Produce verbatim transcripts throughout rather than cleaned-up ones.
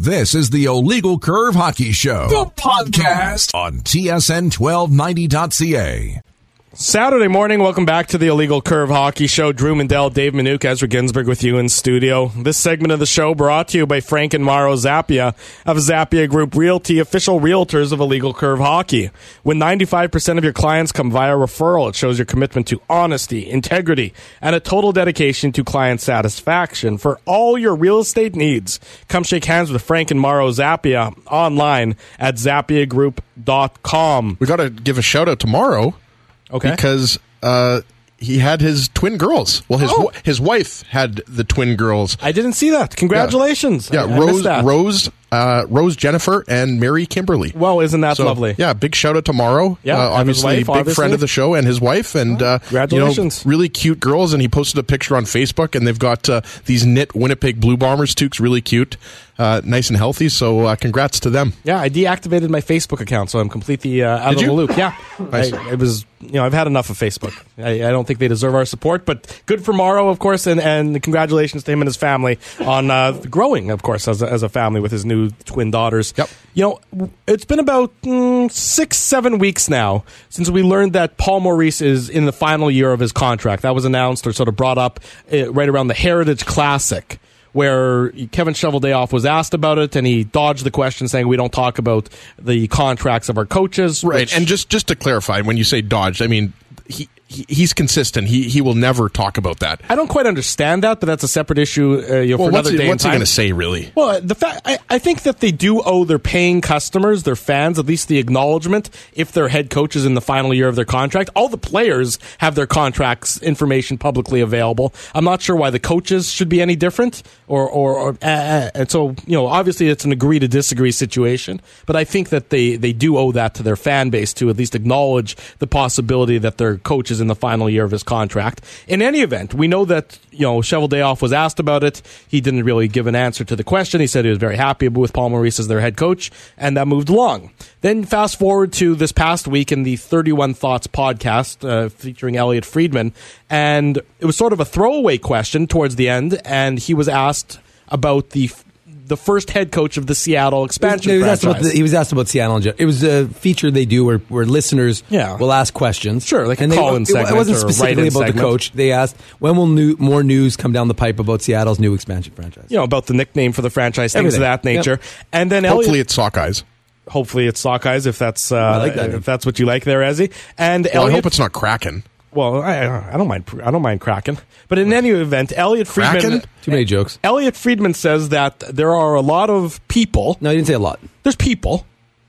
This is the Illegal Curve Hockey Show, the podcast on T S N twelve ninety dot C A. Saturday morning, welcome back to the Illegal Curve Hockey Show. Drew Mandel, Dave Minuk, Ezra Ginsberg with you in studio. This segment of the show brought to you by Frank and Mauro Zappia of Zappia Group Realty, official realtors of Illegal Curve Hockey. When ninety-five percent of your clients come via referral, it shows your commitment to honesty, integrity, and a total dedication to client satisfaction. For all your real estate needs, come shake hands with Frank and Mauro Zappia online at zappia group dot com. We got to give a shout out to Mauro. Okay. Because uh, he had his twin girls. Well, his Oh. his wife had the twin girls. I didn't see that. Congratulations. Yeah, I, I Rose, missed that. Rose, uh, Rose Jennifer, and Mary Kimberly. Well, isn't that So, lovely? Yeah, big shout out to Mauro. Yeah, uh, and his obviously, wife, big obviously. friend of the show, and his wife, and uh, Congratulations. You know, really cute girls. And he posted a picture on Facebook, and they've got uh, these knit Winnipeg Blue Bombers toques, really cute, uh, nice and healthy. So, uh, congrats to them. Yeah, I deactivated my Facebook account, so I'm completely uh, out Did of you? the loop. Yeah, Nice. I, it was. You know, I've had enough of Facebook. I, I don't think they deserve our support, but good for Mauro, of course, and, and congratulations to him and his family on uh, growing, of course, as a, as a family with his new twin daughters. Yep. You know, it's been about mm, six, seven weeks now since we learned that Paul Maurice is in the final year of his contract. That was announced or sort of brought up uh, right around the Heritage Classic, where Kevin Cheveldayoff was asked about it, and he dodged the question, saying we don't talk about the contracts of our coaches. Right, which- and just just to clarify, when you say dodged, I mean he, he he's consistent. He he will never talk about that. I don't quite understand that, but that's a separate issue uh, you know, Well, for what's another he, day what's he and time. going to say, really? Well, the fact I, I think that they do owe their paying customers, their fans, at least the acknowledgement if their head coach is in the final year of their contract. All the players have their contracts information publicly available. I'm not sure why the coaches should be any different, or or, or uh, uh, and so you know, obviously it's an agree to disagree situation. But I think that they they do owe that to their fan base to at least acknowledge the possibility that their coach is in the final year of his contract. In any event, we know that, you know, Cheveldayoff was asked about it. He didn't really give an answer to the question. He said he was very happy with Paul Maurice as their head coach, and that moved along. Then fast forward to this past week in the thirty-one Thoughts podcast uh, featuring Elliot Friedman, and it was sort of a throwaway question towards the end, and he was asked about the the first head coach of the Seattle expansion he was, franchise. asked about the, he was asked about Seattle. In general. It was a feature they do where, where listeners Yeah. will ask questions. Sure, like a and they- call-in it, segment It wasn't or a specifically write-in about segment. the coach. They asked, when will new, more news come down the pipe about Seattle's new expansion franchise? You know, about the nickname for the franchise, things Everything. of that nature. Yep. And then Hopefully, Elliot, it's Sockeyes. hopefully it's Sockeyes, if that's uh, I like that. if that's what you like there, Ezzy. And Well, I Elliot, hope it's not Kraken. well, I, I don't mind. I don't mind Kraken, but in any event, Elliot Friedman. Kraken? Too many jokes. Elliot Friedman says that there are a lot of people. No, he didn't say a lot. There's people,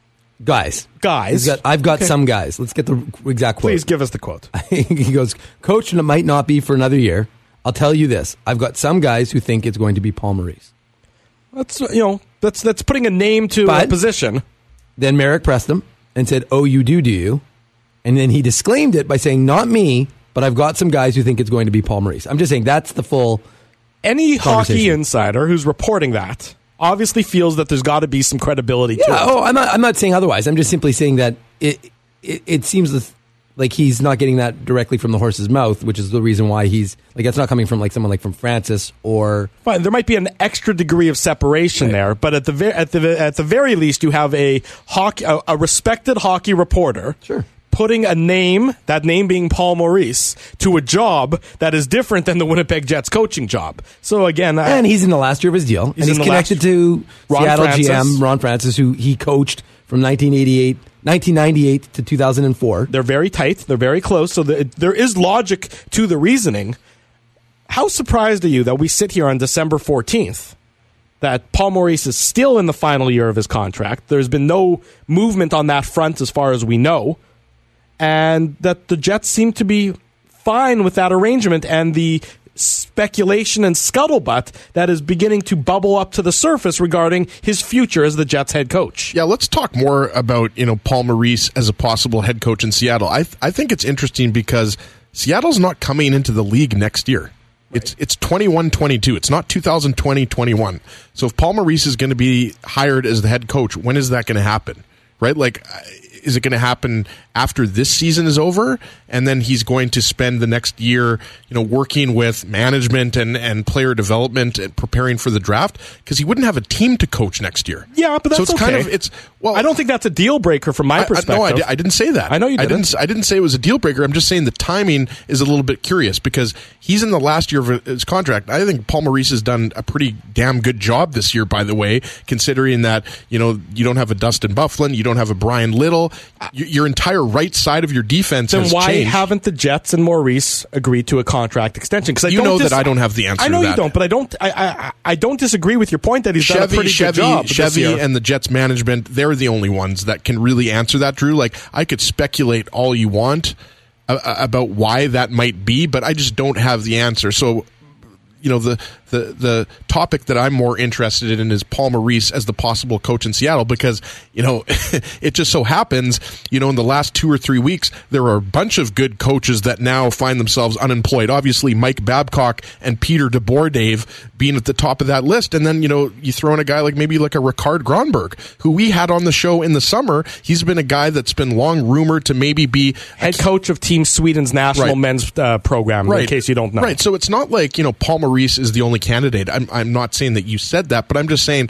Guys. guys. He's got, I've got Okay. some guys. Let's get the exact quote. Please give us the quote. He goes, coach might not be for another year. I'll tell you this. I've got some guys who think it's going to be Paul Maurice. That's you know that's that's putting a name to a But- position. Then Merrick pressed him and said, oh, you do, do you? And then he disclaimed it by saying, not me, but I've got some guys who think it's going to be Paul Maurice. I'm just saying that's the full... Any hockey Conversation. insider who's reporting that obviously feels that there's got to be some credibility to Yeah, it. oh, I'm not, I'm not saying otherwise. I'm just simply saying that it, it, it seems like he's not getting that directly from the horse's mouth, which is the reason why he's... Like, that's not coming from like someone like from Francis or... Fine, there might be an extra degree of separation Right. there, but at the ve- at the at the very least, you have a hockey a, a respected hockey reporter. Sure. Putting a name, that name being Paul Maurice, to a job that is different than the Winnipeg Jets coaching job. So again, I, And he's in the last year of his deal. He's and in he's the connected last- to Ron Seattle Francis. G M Ron Francis, who he coached from nineteen eighty-eight, nineteen ninety-eight to two thousand four. they're very tight, they're very close, so the, there is logic to the reasoning. How surprised are you that we sit here on December fourteenth, that Paul Maurice is still in the final year of his contract? There's been no movement on that front as far as we know, and that the Jets seem to be fine with that arrangement, and the speculation and scuttlebutt that is beginning to bubble up to the surface regarding his future as the Jets head coach. Yeah, let's talk more about, you know, Paul Maurice as a possible head coach in Seattle. I th- I think it's interesting because Seattle's not coming into the league next year. It's it's twenty-one twenty-two. It's not two thousand twenty twenty-one. So if Paul Maurice is going to be hired as the head coach, when is that going to happen? Right? Like, is it going to happen after this season is over, and then he's going to spend the next year, you know, working with management and, and player development and preparing for the draft, because he wouldn't have a team to coach next year. Yeah, but that's so it's okay. kind of it's well. I don't think that's a deal breaker from my I, perspective. I, no, I, di- I didn't say that. I know you didn't. I didn't. I didn't say it was a deal breaker. I'm just saying the timing is a little bit curious because he's in the last year of his contract. I think Paul Maurice has done a pretty damn good job this year, by the way, considering that, you know, you don't have a Dustin Byfuglien, you don't have a Brian Little, your, your entire right side of your defense then has why changed. haven't the Jets and Maurice agreed to a contract extension? Because you don't know dis- that I don't have the answer I know to that. you don't, but I don't. I, I I don't disagree with your point that he's Chevy, done a pretty Chevy, good job. this Chevy year. and the Jets management, they're the only ones that can really answer that, Drew. Like, I could speculate all you want uh, about why that might be, but I just don't have the answer. So, you know, the, the, the topic that I'm more interested in is Paul Maurice as the possible coach in Seattle, because, you know, it just so happens, you know, in the last two or three weeks, there are a bunch of good coaches that now find themselves unemployed. Obviously, Mike Babcock and Peter DeBoerdave being at the top of that list. And then, you know, you throw in a guy like maybe like a Ricard Gronberg, who we had on the show in the summer. He's been a guy that's been long rumored to maybe be head coach of Team Sweden's national Right. men's uh, program, Right. in case you don't know. Right. So it's not like, you know, Paul Maurice is the only candidate. I'm, I'm not saying that you said that, but I'm just saying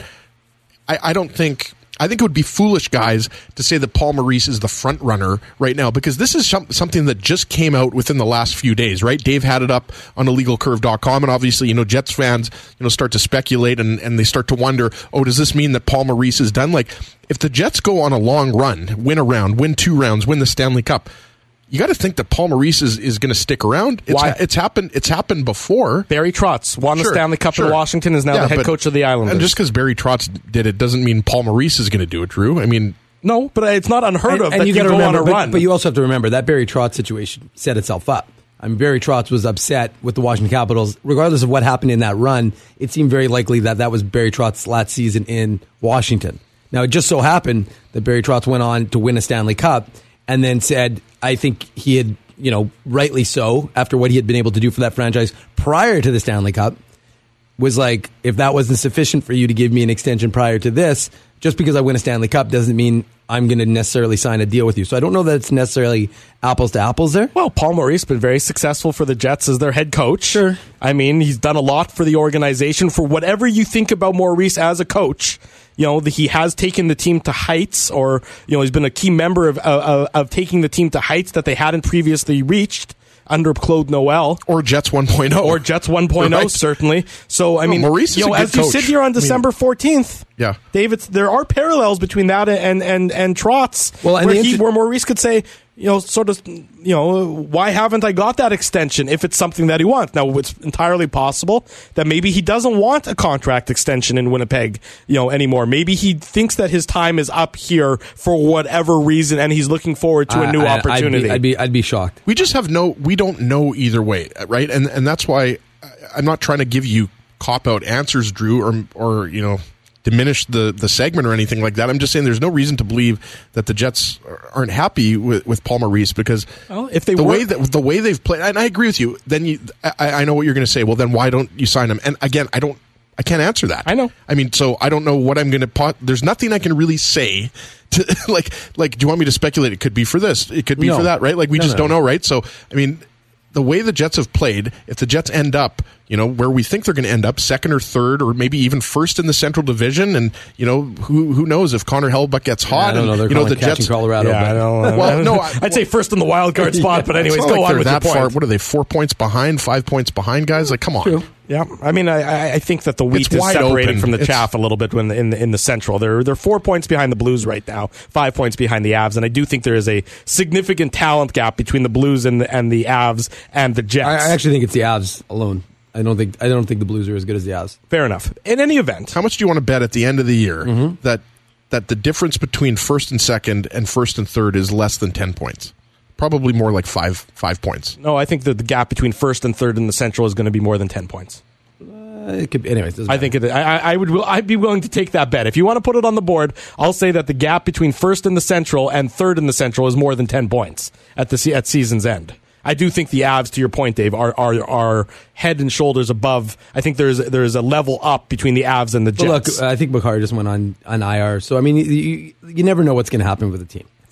I, I don't think I think it would be foolish, guys, to say that Paul Maurice is the front runner right now, because this is some, something that just came out within the last few days, right? Dave had it up on illegal curve dot com, and obviously, you know, Jets fans, you know, start to speculate and, and they start to wonder, oh, does this mean that Paul Maurice is done? Like, if the Jets go on a long run, win a round, win two rounds, win the Stanley Cup, you got to think that Paul Maurice is, is going to stick around. It's, Why? ha- it's happened. It's happened before. Barry Trotz won Sure, the Stanley Cup sure. in Washington, is now Yeah, the head but- coach of the Islanders. And just because Barry Trotz did it doesn't mean Paul Maurice is going to do it, Drew. I mean, no, but it's not unheard of and that you you gotta go remember, on a but, run. But you also have to remember that Barry Trotz situation set itself up. I mean, Barry Trotz was upset with the Washington Capitals. Regardless of what happened in that run, it seemed very likely that that was Barry Trotz's last season in Washington. Now, it just so happened that Barry Trotz went on to win a Stanley Cup and then said, I think he had, you know, rightly so, after what he had been able to do for that franchise prior to the Stanley Cup, was like, if that wasn't sufficient for you to give me an extension prior to this, just because I win a Stanley Cup doesn't mean I'm going to necessarily sign a deal with you. So I don't know that it's necessarily apples to apples there. Well, Paul Maurice has been very successful for the Jets as their head coach. Sure. I mean, he's done a lot for the organization. For whatever you think about Maurice as a coach, you know, the, he has taken the team to heights, or, you know, he's been a key member of, of, of taking the team to heights that they hadn't previously reached under Claude Noel. or Jets one point oh. Or Jets one point oh, Right. certainly. So, I No, mean, Maurice is you know, a good as you coach. sit here on I mean- December fourteenth, Yeah. David, there are parallels between that and and and Trotz, Well, and where, the he, inter- where Maurice could say, you know, sort of, you know, why haven't I got that extension if it's something that he wants? Now, it's entirely possible that maybe he doesn't want a contract extension in Winnipeg, you know, anymore. Maybe he thinks that his time is up here for whatever reason, and he's looking forward to a new I- I- opportunity. I'd be, I'd be, I'd be shocked. We just have no, we don't know either way, right? And and that's why I- I'm not trying to give you cop out answers, Drew, or or you know, diminish the the segment or anything like that. I'm just saying there's no reason to believe that the Jets aren't happy with, with Paul Maurice, because Well, if they the were- way that the way they've played, and I agree with you. Then you, I, I know what you're going to say. Well, then why don't you sign him? And again, I don't. I can't answer that. I know. I mean, so I don't know what I'm going to pot. There's nothing I can really say to like, like, do you want me to speculate? It could be for this. It could be No. for that, right? Like, we No, just no. don't know, right? So, I mean, the way the Jets have played, if the Jets end up, you know, where we think they're going to end up, second or third, or maybe even first in the Central Division, and, you know, who who knows if Connor Hellebuyck gets hot, I don't know. and They're you know calling the catching Jets. Colorado. yeah, but- I don't know. Well, no, I- I'd say first in the wild card spot, but anyways, It's go not like on they're with your that far. point. What are they? Four points behind, five points behind, guys. Like, come on. True. Yeah, I mean, I- I, I think that the wheat It's is wide separating open. from the It's- chaff a little bit when the, in the in the Central. They're they're four points behind the Blues right now, five points behind the Avs, and I do think there is a significant talent gap between the Blues and the and the Avs and the Jets. I, I actually think it's the Avs alone. I don't think I don't think the Blues are as good as the Avs. Fair enough. In any event, How much do you want to bet at the end of the year Mm-hmm. that that the difference between first and second and first and third is less than ten points? Probably more like five five points. no, I think that the gap between first and third in the Central is going to be more than ten points. Uh, it could be, anyways, doesn't I matter. think it. I, I I would. I'd be willing to take that bet. If you want to put it on the board, I'll say that the gap between first in the Central and third in the Central is more than ten points at the se- at season's end. I do think the Avs, to your point, Dave, are are are head and shoulders above. I think there's there's a level up between the Avs and the But Jets. look, I think Bakar just went on, on I R. So, I mean, you, you, you never know what's going to happen with the team.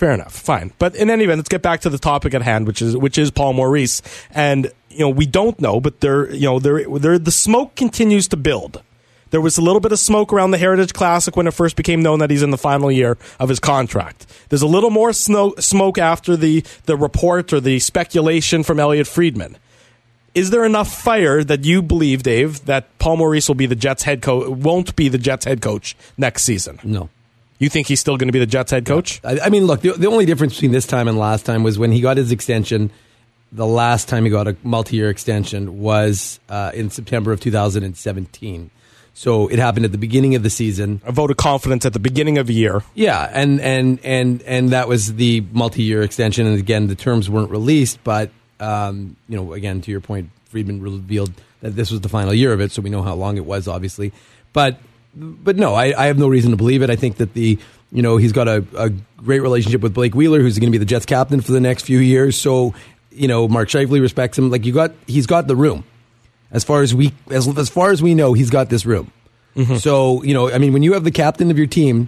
Fair enough. Fine. But in any event, let's get back to the topic at hand, which is which is Paul Maurice. And you know, we don't know, but there, you know, there, there, the smoke continues to build. There was a little bit of smoke around the Heritage Classic when it first became known that he's in the final year of his contract. There's a little more snow, smoke after the, the report or the speculation from Elliot Friedman. Is there enough fire that you believe, Dave, that Paul Maurice will be the Jets head coach, won't be the Jets head coach next season? No. You think he's still going to be the Jets head coach? I, I mean, look, the, the only difference between this time and last time was when he got his extension. The last time he got a multi-year extension was uh, in September of two thousand seventeen. So it happened at the beginning of the season. A vote of confidence at the beginning of the year. Yeah, and and and and that was the multi-year extension. And again, the terms weren't released, but um, you know, again, to your point, Friedman revealed that this was the final year of it, so we know how long it was, obviously. But but no, I, I have no reason to believe it. I think that the you know he's got a, a great relationship with Blake Wheeler, who's going to be the Jets captain for the next few years. So you know, Mark Scheifele respects him. Like you got, he's got the room. As far as we, as, as far as we know, he's got this room. Mm-hmm. So, you know, I mean, when you have the captain of your team,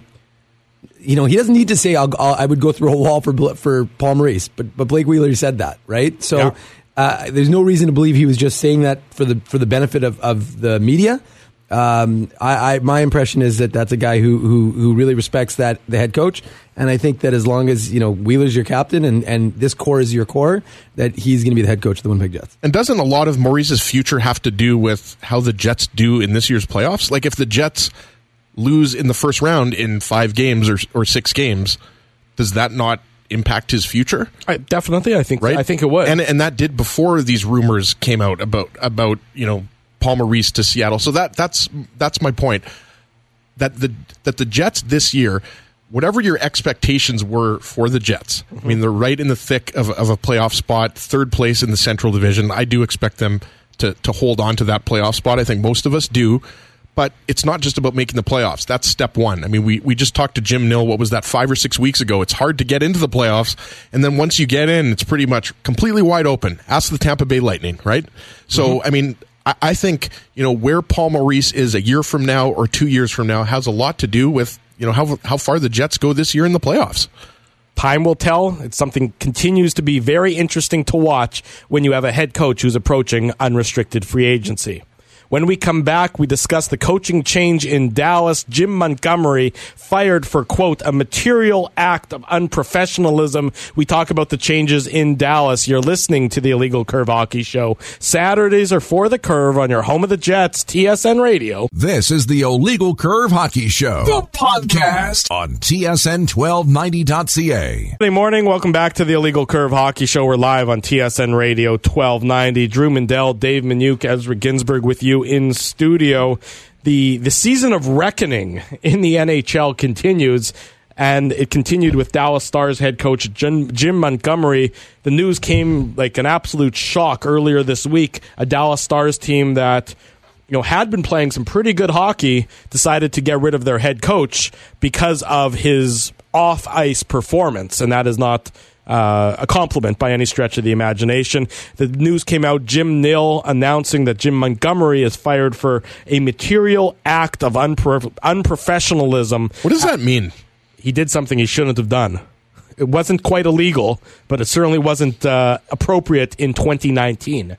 you know, he doesn't need to say, I'll, I'll, I would go through a wall for for Paul Maurice, but but Blake Wheeler said that, right? So yeah. uh, there's no reason to believe he was just saying that for the for the benefit of, of the media. Um, I, I my impression is that that's a guy who, who who really respects that the head coach, and I think that as long as you know Wheeler's your captain and, and this core is your core, that he's going to be the head coach of the Winnipeg Jets. And doesn't a lot of Maurice's future have to do with how the Jets do in this year's playoffs? Like if the Jets lose in the first round in five games or or six games, does that not impact his future? I, definitely, I think right? I think it would, and and that did before these rumors came out about about you know. Paul Maurice to Seattle. So that that's that's my point. That the that the Jets this year, whatever your expectations were for the Jets, mm-hmm. I mean they're right in the thick of, of a playoff spot, third place in the Central Division. I do expect them to to hold on to that playoff spot. I think most of us do. But it's not just about making the playoffs. That's step one. I mean, we, we just talked to Jim Nill, what was that, five or six weeks ago. It's hard to get into the playoffs. And then once you get in, it's pretty much completely wide open. Ask the Tampa Bay Lightning, right? So, mm-hmm. I mean, I, I think, you know, where Paul Maurice is a year from now or two years from now has a lot to do with, you know, how how far the Jets go this year in the playoffs. Time will tell. It's something continues to be very interesting to watch when you have a head coach who's approaching unrestricted free agency. When we come back, we discuss the coaching change in Dallas. Jim Montgomery fired for, quote, a material act of unprofessionalism. We talk about the changes in Dallas. You're listening to the Illegal Curve Hockey Show. Saturdays are for the Curve on your home of the Jets, T S N Radio. This is the Illegal Curve Hockey Show, the podcast on T S N twelve ninety dot C A. Good morning. Welcome back to the Illegal Curve Hockey Show. We're live on T S N Radio twelve ninety. Drew Mindell, Dave Minuk, Ezra Ginsburg with you in studio. The the season of reckoning in the N H L continues, and it continued with Dallas Stars head coach Jim, Jim Montgomery. The news came like an absolute shock earlier this week. A Dallas Stars team that you know had been playing some pretty good hockey decided to get rid of their head coach because of his off-ice performance, and that is not Uh, a compliment by any stretch of the imagination. The news came out, Jim Nill announcing that Jim Montgomery is fired for a material act of unpro- unprofessionalism. What does that mean? He did something he shouldn't have done. It wasn't quite illegal, but it certainly wasn't uh, appropriate in twenty nineteen.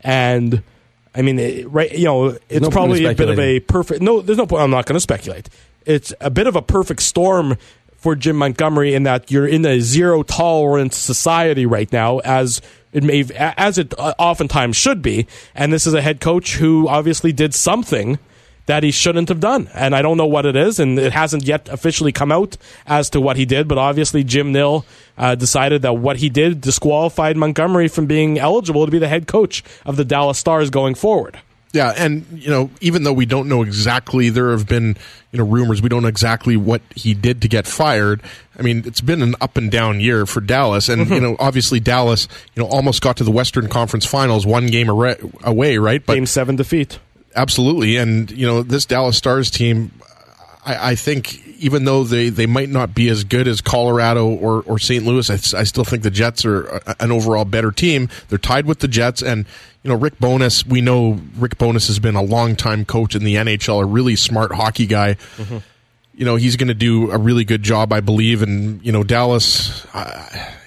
And I mean, it, right? You know, it's no probably a bit of a perfect. No, there's no point. I'm not going to speculate. It's a bit of a perfect storm for Jim Montgomery in that you're in a zero tolerance society right now, as it may, as it oftentimes should be. And this is a head coach who obviously did something that he shouldn't have done. And I don't know what it is, and it hasn't yet officially come out as to what he did, but obviously Jim Nill uh, decided that what he did disqualified Montgomery from being eligible to be the head coach of the Dallas Stars going forward. Yeah, and, you know, even though we don't know exactly, there have been, you know, rumors, we don't know exactly what he did to get fired. I mean, it's been an up and down year for Dallas, and, mm-hmm. you know, obviously Dallas, you know, almost got to the Western Conference Finals, one game away, right? But game seven defeat. Absolutely, and, you know, this Dallas Stars team, I, I think, even though they, they might not be as good as Colorado or, or Saint Louis, I, I still think the Jets are a, an overall better team. They're tied with the Jets, and you know, Rick Bowness, we know Rick Bowness has been a long-time coach in the N H L, a really smart hockey guy. Mm-hmm. you know, he's going to do a really good job, I believe. And, you know, Dallas, uh,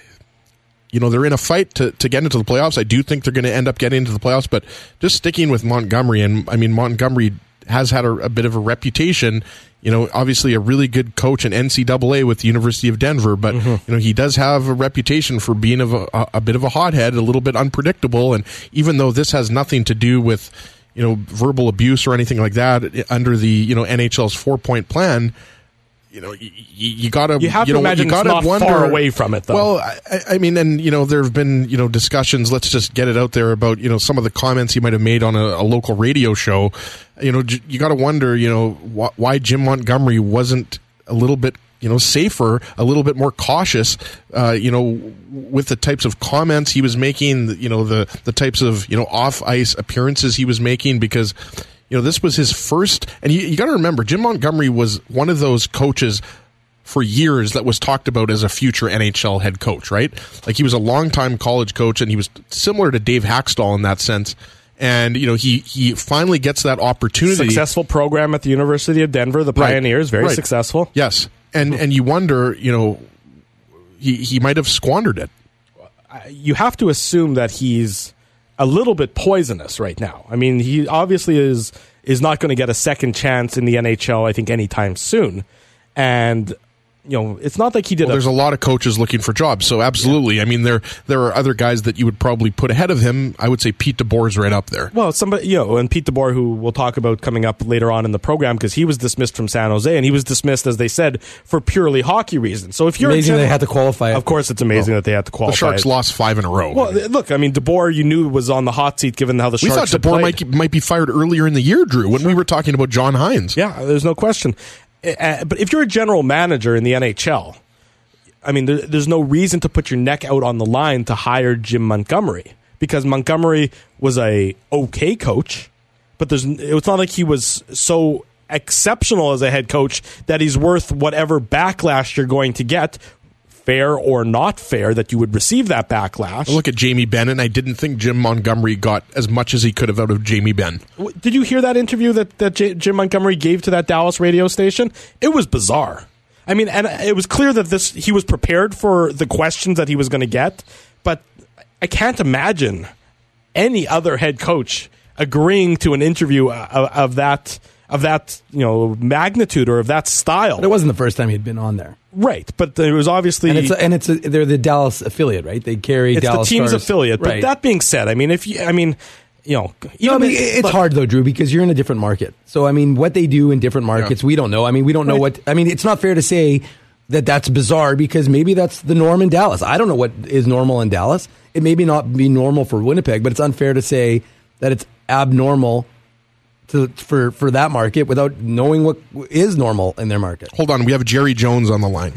you know, they're in a fight to, to get into the playoffs. I do think they're going to end up getting into the playoffs, but just sticking with Montgomery, and I mean, Montgomery has had a, a bit of a reputation, you know, obviously a really good coach in N C double A with the University of Denver, but, mm-hmm. you know, he does have a reputation for being of a, a, a bit of a hothead, a little bit unpredictable. And even though this has nothing to do with, you know, verbal abuse or anything like that under the, you know, N H L's four-point plan, you know, you, you gotta, you have you to know, imagine you gotta it's not wonder, far away from it, though. Well, I, I mean, and, you know, there have been, you know, discussions, let's just get it out there about, you know, some of the comments he might have made on a, a local radio show. You know, you gotta wonder, you know, wh- why Jim Montgomery wasn't a little bit, you know, safer, a little bit more cautious, uh, you know, with the types of comments he was making, you know, the, the types of, you know, off-ice appearances he was making, because, you know, this was his first, and you, you got to remember, Jim Montgomery was one of those coaches for years that was talked about as a future N H L head coach, right? Like, he was a longtime college coach, and he was similar to Dave Haxtell in that sense. And, you know, he, he finally gets that opportunity. Successful program at the University of Denver, the Pioneers, right. very right. successful. Yes. And and you wonder, you know, he, he might have squandered it. You have to assume that he's a little bit poisonous right now. I mean, he obviously is is not going to get a second chance in the N H L, I think, anytime soon. And, you know, it's not like he did. Well, a, there's a lot of coaches looking for jobs, so absolutely. Yeah. I mean, there there are other guys that you would probably put ahead of him. I would say Pete DeBoer's right up there. Well, somebody, you know, and Pete DeBoer, who we'll talk about coming up later on in the program, because he was dismissed from San Jose, and he was dismissed, as they said, for purely hockey reasons. So if you're amazing, general, they had to qualify. Of course, it's amazing well, that they had to qualify. The Sharks lost five in a row. Well, look, I mean, DeBoer, you knew was on the hot seat given how the we Sharks. We thought DeBoer might might be fired earlier in the year, Drew, when sure. we were talking about John Hines. Yeah, there's no question. Uh, but if you're a general manager in the N H L, I mean, there, there's no reason to put your neck out on the line to hire Jim Montgomery, because Montgomery was a okay coach, but there's it's not like he was so exceptional as a head coach that he's worth whatever backlash you're going to get, fair or not fair, that you would receive that backlash. I look at Jamie Benn, and I didn't think Jim Montgomery got as much as he could have out of Jamie Benn. Did you hear that interview that, that J- Jim Montgomery gave to that Dallas radio station? It was bizarre. I mean, and it was clear that this he was prepared for the questions that he was going to get, but I can't imagine any other head coach agreeing to an interview of, of that of that you know magnitude or of that style. But it wasn't the first time he'd been on there, right? But it was obviously, and it's a, and it's a, they're the Dallas affiliate, right? They carry it's Dallas the team's Stars. affiliate. But right. that being said, I mean, if you, I mean. You know, no, I mean, it's look, hard though, Drew, because you're in a different market. So, I mean, what they do in different markets, yeah. we don't know. I mean, we don't know right. what. I mean, it's not fair to say that that's bizarre, because maybe that's the norm in Dallas. I don't know what is normal in Dallas. It may be not be normal for Winnipeg, but it's unfair to say that it's abnormal to for for that market without knowing what is normal in their market. Hold on, we have Jerry Jones on the line.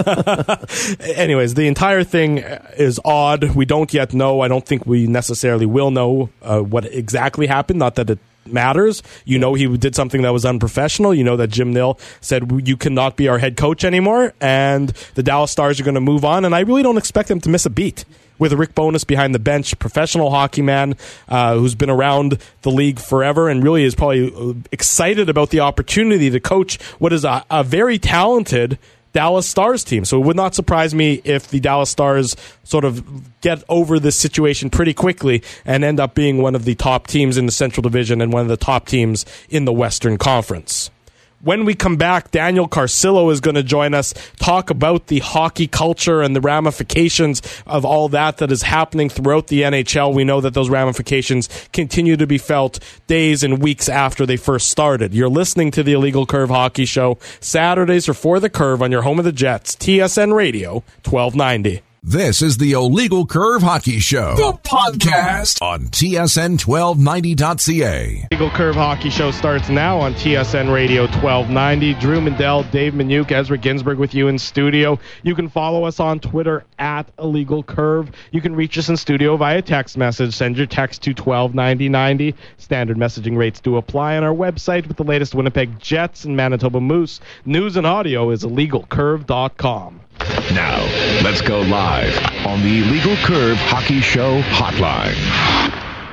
Anyways, the entire thing is odd. We don't yet know. I don't think we necessarily will know uh, what exactly happened. Not that it matters. You know, he did something that was unprofessional. You know that Jim Nill said you cannot be our head coach anymore, and the Dallas Stars are going to move on. And I really don't expect them to miss a beat. With Rick Bowness behind the bench, professional hockey man uh, who's been around the league forever and really is probably excited about the opportunity to coach what is a, a very talented Dallas Stars team. So it would not surprise me if the Dallas Stars sort of get over this situation pretty quickly and end up being one of the top teams in the Central Division and one of the top teams in the Western Conference. When we come back, Daniel Carcillo is going to join us, talk about the hockey culture and the ramifications of all that that is happening throughout the N H L. We know that those ramifications continue to be felt days and weeks after they first started. You're listening to the Illegal Curve Hockey Show. Saturdays are For the Curve on your home of the Jets, T S N Radio, twelve ninety. This is the Illegal Curve Hockey Show, the podcast on T S N twelve ninety dot C A. Illegal Curve Hockey Show starts now on T S N Radio twelve ninety. Drew Mandel, Dave Minuk, Ezra Ginsburg with you in studio. You can follow us on Twitter at Illegal Curve. You can reach us in studio via text message. Send your text to twelve ninety ninety. Standard messaging rates do apply on our website with the latest Winnipeg Jets and Manitoba Moose. News and audio is illegal curve dot com. Now, let's go live on the Illegal Curve Hockey Show hotline.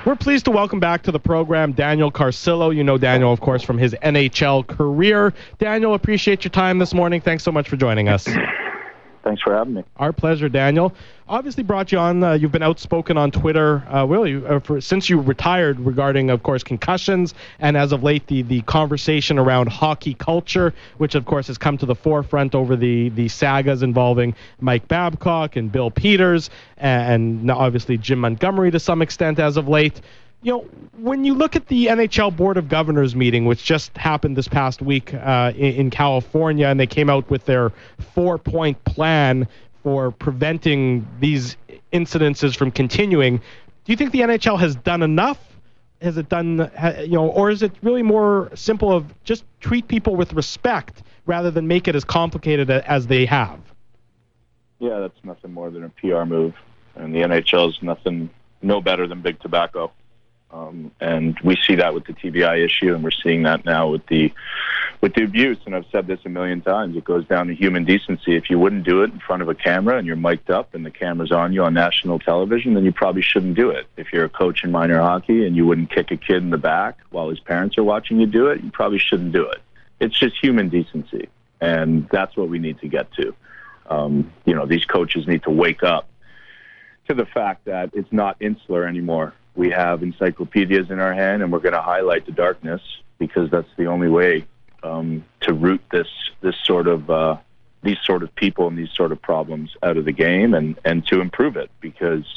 We're pleased to welcome back to the program Daniel Carcillo. You know Daniel, of course, from his N H L career. Daniel, appreciate your time this morning. Thanks so much for joining us. Thanks for having me. Our pleasure, Daniel. Obviously brought you on. Uh, you've been outspoken on Twitter, uh, really, uh, for, since you retired regarding, of course, concussions, and as of late, the, the conversation around hockey culture, which, of course, has come to the forefront over the, the sagas involving Mike Babcock and Bill Peters, and now obviously Jim Montgomery to some extent as of late. You know, when you look at the N H L Board of Governors meeting, which just happened this past week uh, in, in California, and they came out with their four-point plan for preventing these incidences from continuing, do you think the N H L has done enough? Has it done, you know, or is it really more simple of just treat people with respect rather than make it as complicated as they have? Yeah, that's nothing more than a P R move, and the N H L is nothing, no better than big tobacco. Um, and we see that with the T B I issue, and we're seeing that now with the with the abuse. And I've said this a million times. It goes down to human decency. If you wouldn't do it in front of a camera and you're mic'd up and the camera's on you on national television, then you probably shouldn't do it. If you're a coach in minor hockey and you wouldn't kick a kid in the back while his parents are watching you do it, you probably shouldn't do it. It's just human decency, and that's what we need to get to. Um, you know, these coaches need to wake up to the fact that it's not insular anymore. We have encyclopedias in our hand, and we're going to highlight the darkness because that's the only way um, to root this this sort of uh, these sort of people and these sort of problems out of the game, and, and to improve it. Because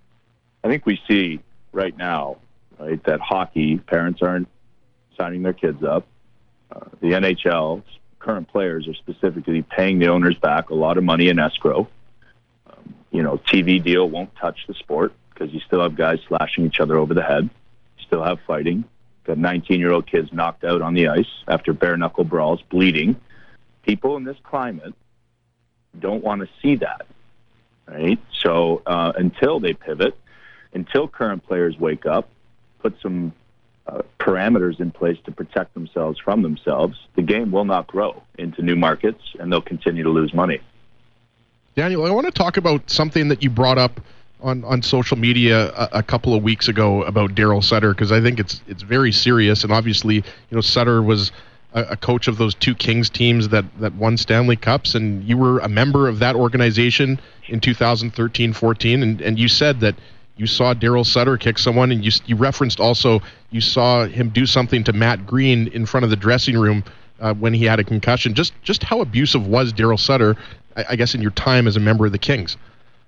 I think we see right now, right, that hockey parents aren't signing their kids up. Uh, the N H L's current players are specifically paying the owners back a lot of money in escrow. Um, you know, T V deal won't touch the sport, because you still have guys slashing each other over the head. You still have fighting. Got nineteen-year-old kids knocked out on the ice after bare-knuckle brawls, bleeding. People in this climate don't want to see that, right? So uh, until they pivot, until current players wake up, put some uh, parameters in place to protect themselves from themselves, the game will not grow into new markets, and they'll continue to lose money. Daniel, I want to talk about something that you brought up on, on social media a, a couple of weeks ago about Daryl Sutter, because I think it's it's very serious. And obviously, you know, Sutter was a, a coach of those two Kings teams that, that won Stanley Cups, and you were a member of that organization in two thousand thirteen fourteen, and, and you said that you saw Daryl Sutter kick someone, and you you referenced also you saw him do something to Matt Green in front of the dressing room uh, when he had a concussion. Just just how abusive was Daryl Sutter, I, I guess, in your time as a member of the Kings?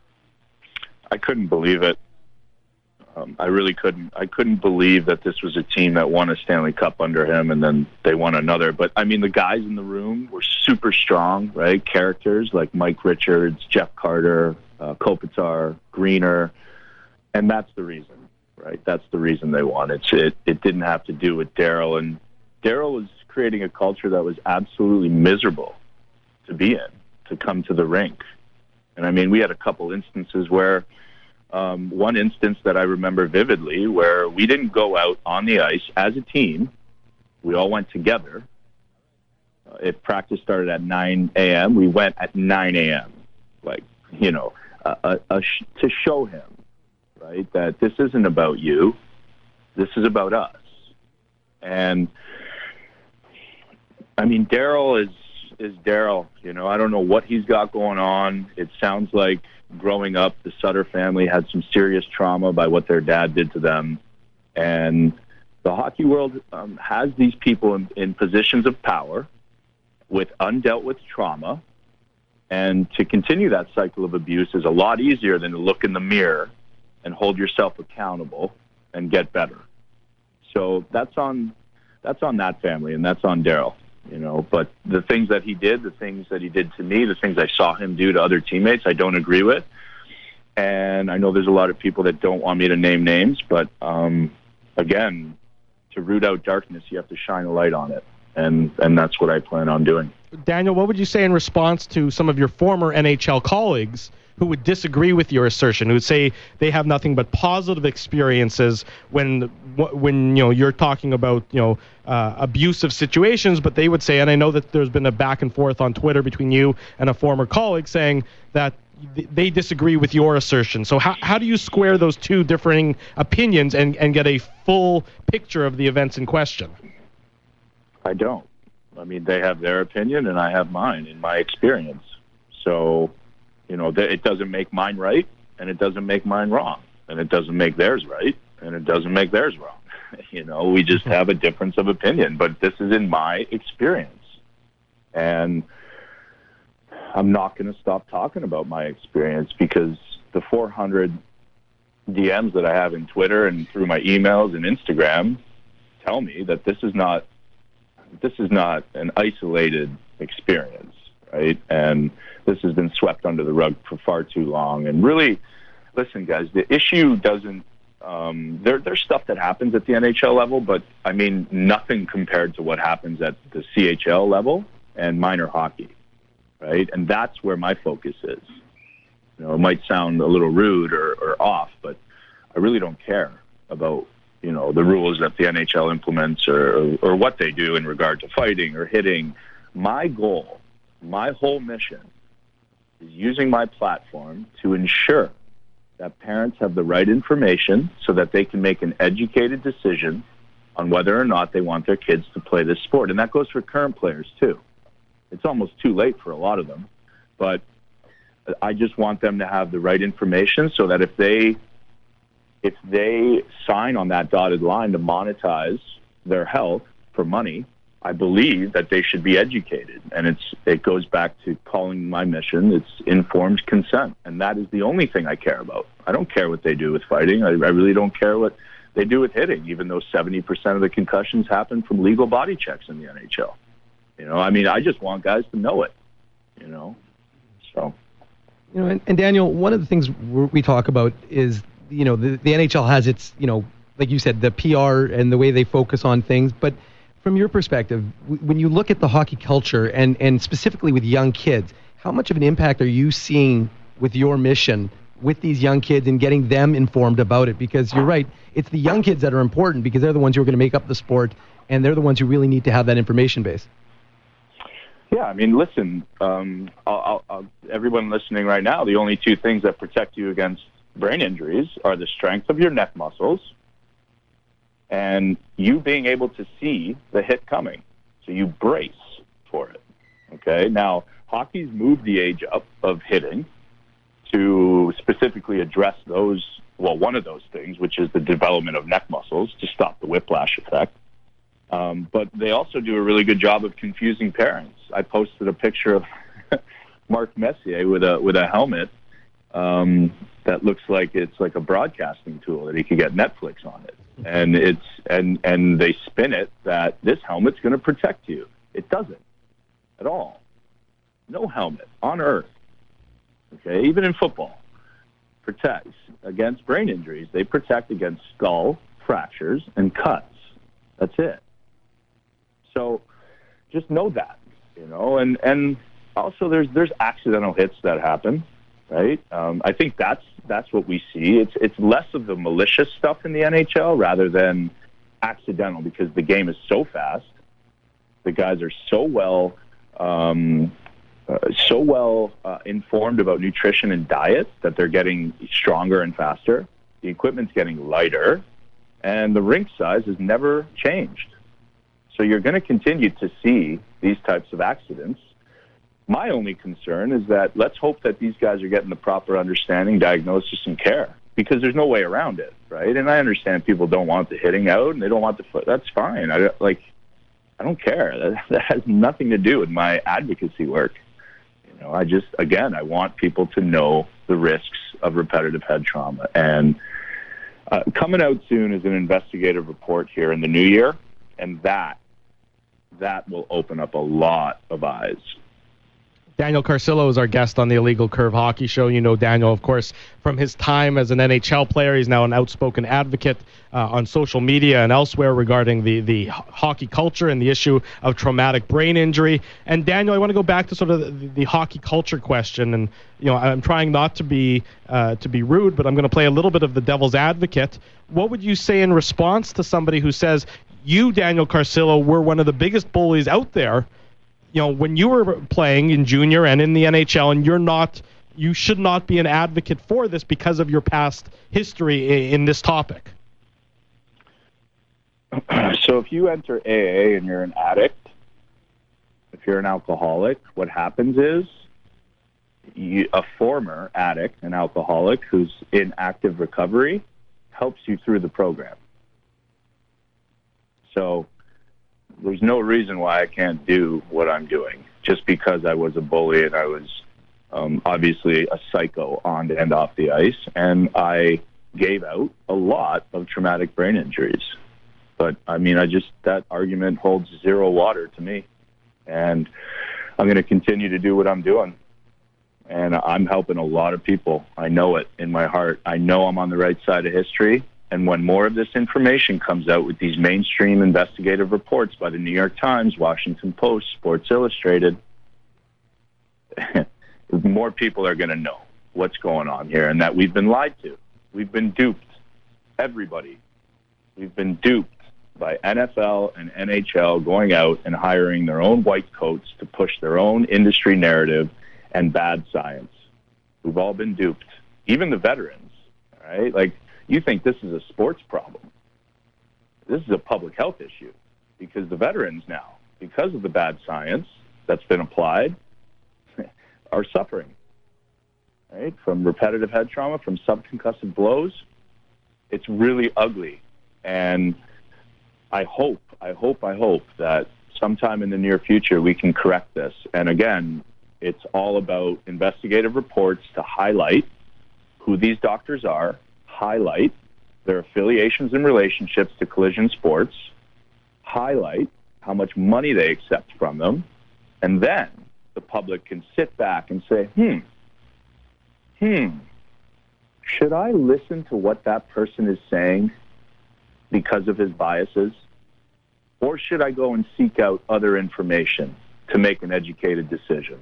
I couldn't believe it. Um, I really couldn't. I couldn't believe that this was a team that won a Stanley Cup under him, and then they won another. But, I mean, the guys in the room were super strong, right? Characters like Mike Richards, Jeff Carter, uh, Kopitar, Greener, and that's the reason, right? That's the reason they won. It's, it, it didn't have to do with Daryl, and Daryl was creating a culture that was absolutely miserable to be in, to come to the rink. And, I mean, we had a couple instances where, um, one instance that I remember vividly, where we didn't go out on the ice as a team. We all went together. Uh, if practice started at nine a.m., we went at nine a.m., like, you know, uh, uh, uh, sh- to show him, right, that this isn't about you. This is about us. And, I mean, Daryl is... is Daryl. You know, I don't know what he's got going on. It sounds like growing up, the Sutter family had some serious trauma by what their dad did to them. And the hockey world um, has these people in, in positions of power with undealt with trauma. And to continue that cycle of abuse is a lot easier than to look in the mirror and hold yourself accountable and get better. So that's on that's on that family, and that's on Daryl. You know, but the things that he did, the things that he did to me, the things I saw him do to other teammates, I don't agree with. And I know there's a lot of people that don't want me to name names, but um, again, to root out darkness, you have to shine a light on it. And, and that's what I plan on doing. Daniel, what would you say in response to some of your former N H L colleagues who would disagree with your assertion, who would say they have nothing but positive experiences when when you know you're talking about you know uh, abusive situations, but they would say, and I know that there's been a back and forth on Twitter between you and a former colleague saying that they disagree with your assertion. So how how do you square those two differing opinions and, and get a full picture of the events in question? I don't. I mean, they have their opinion and I have mine in my experience. So, you know, it doesn't make mine right and it doesn't make mine wrong. And it doesn't make theirs right and it doesn't make theirs wrong. You know, we just have a difference of opinion. But this is in my experience. And I'm not going to stop talking about my experience because the four hundred D Ms that I have in Twitter and through my emails and Instagram tell me that this is not this is not an isolated experience, right? And this has been swept under the rug for far too long. And really, listen, guys, the issue doesn't um, there, there's stuff that happens at the N H L level, but I mean, nothing compared to what happens at the C H L level and minor hockey. Right, and that's where my focus is. You know, it might sound a little rude or, or off, but I really don't care about you know the rules that the N H L implements or, or or what they do in regard to fighting or hitting. My goal, my whole mission, is using my platform to ensure that parents have the right information so that they can make an educated decision on whether or not they want their kids to play this sport, and that goes for current players too. It's almost too late for a lot of them, but I just want them to have the right information so that if they if they sign on that dotted line to monetize their health for money, I believe that they should be educated. And it's it goes back to calling my mission, it's informed consent. And that is the only thing I care about. I don't care what they do with fighting. I, I really don't care what they do with hitting, even though seventy percent of the concussions happen from legal body checks in the N H L. You know, I mean, I just want guys to know it, you know, so. You know, and, and Daniel, one of the things we talk about is, you know, the, the N H L has its, you know, like you said, the P R and the way they focus on things. But from your perspective, w- when you look at the hockey culture and, and specifically with young kids, how much of an impact are you seeing with your mission with these young kids and getting them informed about it? Because you're right, it's the young kids that are important because they're the ones who are going to make up the sport and they're the ones who really need to have that information base. Yeah, I mean, listen, um, I'll, I'll, everyone listening right now, the only two things that protect you against brain injuries are the strength of your neck muscles and you being able to see the hit coming. So you brace for it, okay? Now, hockey's moved the age up of hitting to specifically address those, well, one of those things, which is the development of neck muscles to stop the whiplash effect. Um, but they also do a really good job of confusing parents. I posted a picture of Mark Messier with a with a helmet um, that looks like it's like a broadcasting tool that he could get Netflix on it, and it's and and they spin it that this helmet's going to protect you. It doesn't at all. No helmet on earth. Okay, even in football, protects against brain injuries. They protect against skull fractures and cuts. That's it. So just know that, you know, and, and also there's there's accidental hits that happen, right? Um, I think that's that's what we see. It's it's less of the malicious stuff in the N H L rather than accidental because the game is so fast. The guys are so well um, uh, so well uh, informed about nutrition and diet that they're getting stronger and faster. The equipment's getting lighter, and the rink size has never changed. So you're going to continue to see these types of accidents. My only concern is that let's hope that these guys are getting the proper understanding, diagnosis, and care, because there's no way around it, right? And I understand people don't want the hitting out and they don't want the foot. That's fine. I don't, like, I don't care. That, that has nothing to do with my advocacy work. You know, I just, again, I want people to know the risks of repetitive head trauma. And uh, coming out soon is an investigative report here in the new year, and that that will open up a lot of eyes. Daniel Carcillo is our guest on the Illegal Curve Hockey Show. You know Daniel, of course, from his time as an N H L player. He's now an outspoken advocate uh, on social media and elsewhere regarding the, the hockey culture and the issue of traumatic brain injury. And Daniel, I want to go back to sort of the, the hockey culture question. And you know, I'm trying not to be uh, to be rude, but I'm going to play a little bit of the devil's advocate. What would you say in response to somebody who says, you, Daniel Carcillo, were one of the biggest bullies out there, you know, when you were playing in junior and in the N H L, and you're not, you should not be an advocate for this because of your past history in, in this topic? So if you enter A A and you're an addict, if you're an alcoholic, what happens is you, a former addict, an alcoholic who's in active recovery, helps you through the program. So there's no reason why I can't do what I'm doing just because I was a bully and I was um, obviously a psycho on and off the ice, and I gave out a lot of traumatic brain injuries. But, I mean, I just, that argument holds zero water to me. And I'm going to continue to do what I'm doing. And I'm helping a lot of people. I know it in my heart. I know I'm on the right side of history. And when more of this information comes out with these mainstream investigative reports by the New York Times, Washington Post, Sports Illustrated, more people are going to know what's going on here and that we've been lied to. We've been duped. Everybody. We've been duped by N F L and N H L going out and hiring their own white coats to push their own industry narrative and bad science. We've all been duped. Even the veterans, right? Like, you think this is a sports problem. This is a public health issue because the veterans now, because of the bad science that's been applied, are suffering, right? From repetitive head trauma, from subconcussive blows. It's really ugly. And I hope, I hope, I hope that sometime in the near future we can correct this. And again, it's all about investigative reports to highlight who these doctors are, highlight their affiliations and relationships to collision sports, highlight how much money they accept from them, and then the public can sit back and say, hmm, hmm, should I listen to what that person is saying because of his biases? Or should I go and seek out other information to make an educated decision?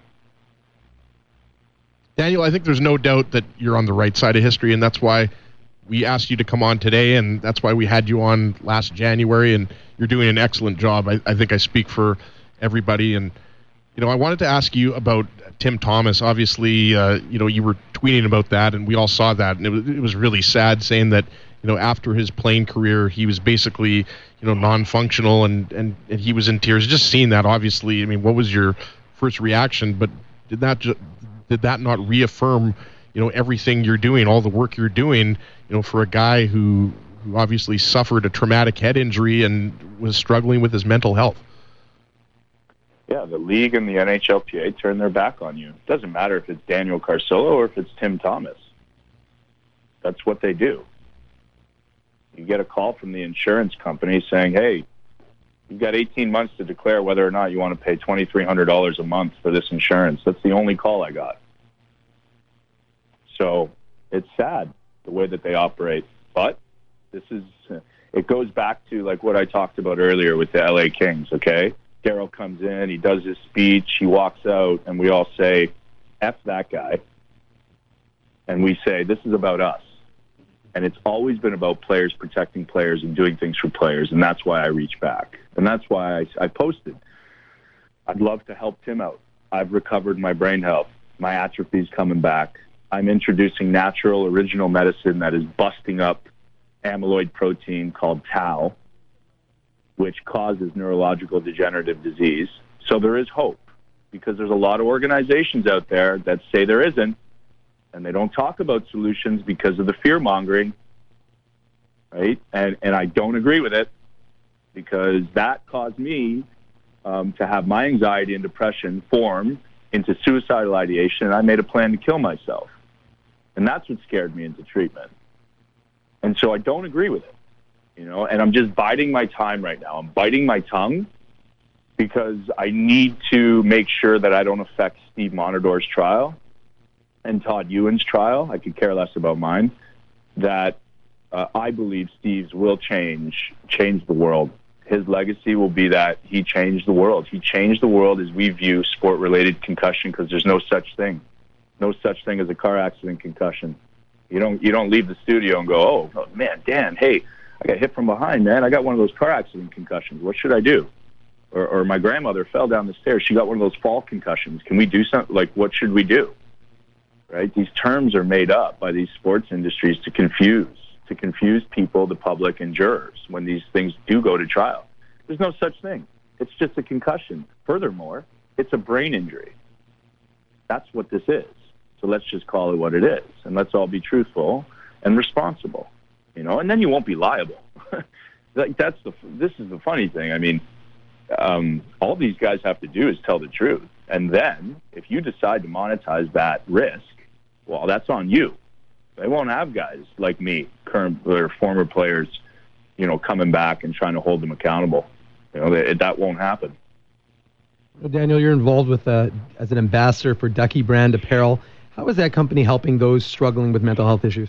Daniel, I think there's no doubt that you're on the right side of history, and that's why we asked you to come on today, and that's why we had you on last January, and you're doing an excellent job. I, I think I speak for everybody. And, you know, I wanted to ask you about Tim Thomas. Obviously, uh, you know, you were tweeting about that, and we all saw that, and it was, it was really sad, saying that, you know, after his playing career, he was basically, you know, non-functional, and, and, and he was in tears. Just seeing that, obviously, I mean, what was your first reaction? But did that ju- did that not reaffirm, you know, everything you're doing, all the work you're doing, you know, for a guy who, who obviously suffered a traumatic head injury and was struggling with his mental health? Yeah, the league and the N H L P A turn their back on you. It doesn't matter if it's Daniel Carcillo or if it's Tim Thomas. That's what they do. You get a call from the insurance company saying, hey, you've got eighteen months to declare whether or not you want to pay twenty-three hundred dollars a month for this insurance. That's the only call I got. So it's sad the way that they operate. But this is, it goes back to like what I talked about earlier with the L A Kings, okay? Daryl comes in, he does his speech, he walks out, and we all say, F that guy. And we say, this is about us. And it's always been about players protecting players and doing things for players, and that's why I reach back. And that's why I, I posted. I'd love to help Tim out. I've recovered my brain health. My atrophy's coming back. I'm introducing natural, original medicine that is busting up amyloid protein called tau, which causes neurological degenerative disease. So there is hope, because there's a lot of organizations out there that say there isn't, and they don't talk about solutions because of the fear-mongering, right? And and I don't agree with it, because that caused me um, to have my anxiety and depression form into suicidal ideation, and I made a plan to kill myself. And that's what scared me into treatment. And so I don't agree with it, you know, and I'm just biding my time right now. I'm biting my tongue because I need to make sure that I don't affect Steve Montador's trial and Todd Ewan's trial. I could care less about mine. That uh, I believe Steve's will change, change the world. His legacy will be that he changed the world. He changed the world as we view sport-related concussion, because there's no such thing. No such thing as a car accident concussion. You don't you don't leave the studio and go, oh, man, Dan, hey, I got hit from behind, man. I got one of those car accident concussions. What should I do? Or, or my grandmother fell down the stairs. She got one of those fall concussions. Can we do something? Like, what should we do? Right? These terms are made up by these sports industries to confuse, to confuse people, the public, and jurors when these things do go to trial. There's no such thing. It's just a concussion. Furthermore, it's a brain injury. That's what this is. So let's just call it what it is, and let's all be truthful and responsible, you know. And then you won't be liable. Like that's the. This is the funny thing. I mean, um, all these guys have to do is tell the truth, and then if you decide to monetize that risk, well, that's on you. They won't have guys like me, current or former players, you know, coming back and trying to hold them accountable. You know, they, that won't happen. Well, Daniel, you're involved with uh, as an ambassador for Ducky Brand Apparel. How is that company helping those struggling with mental health issues?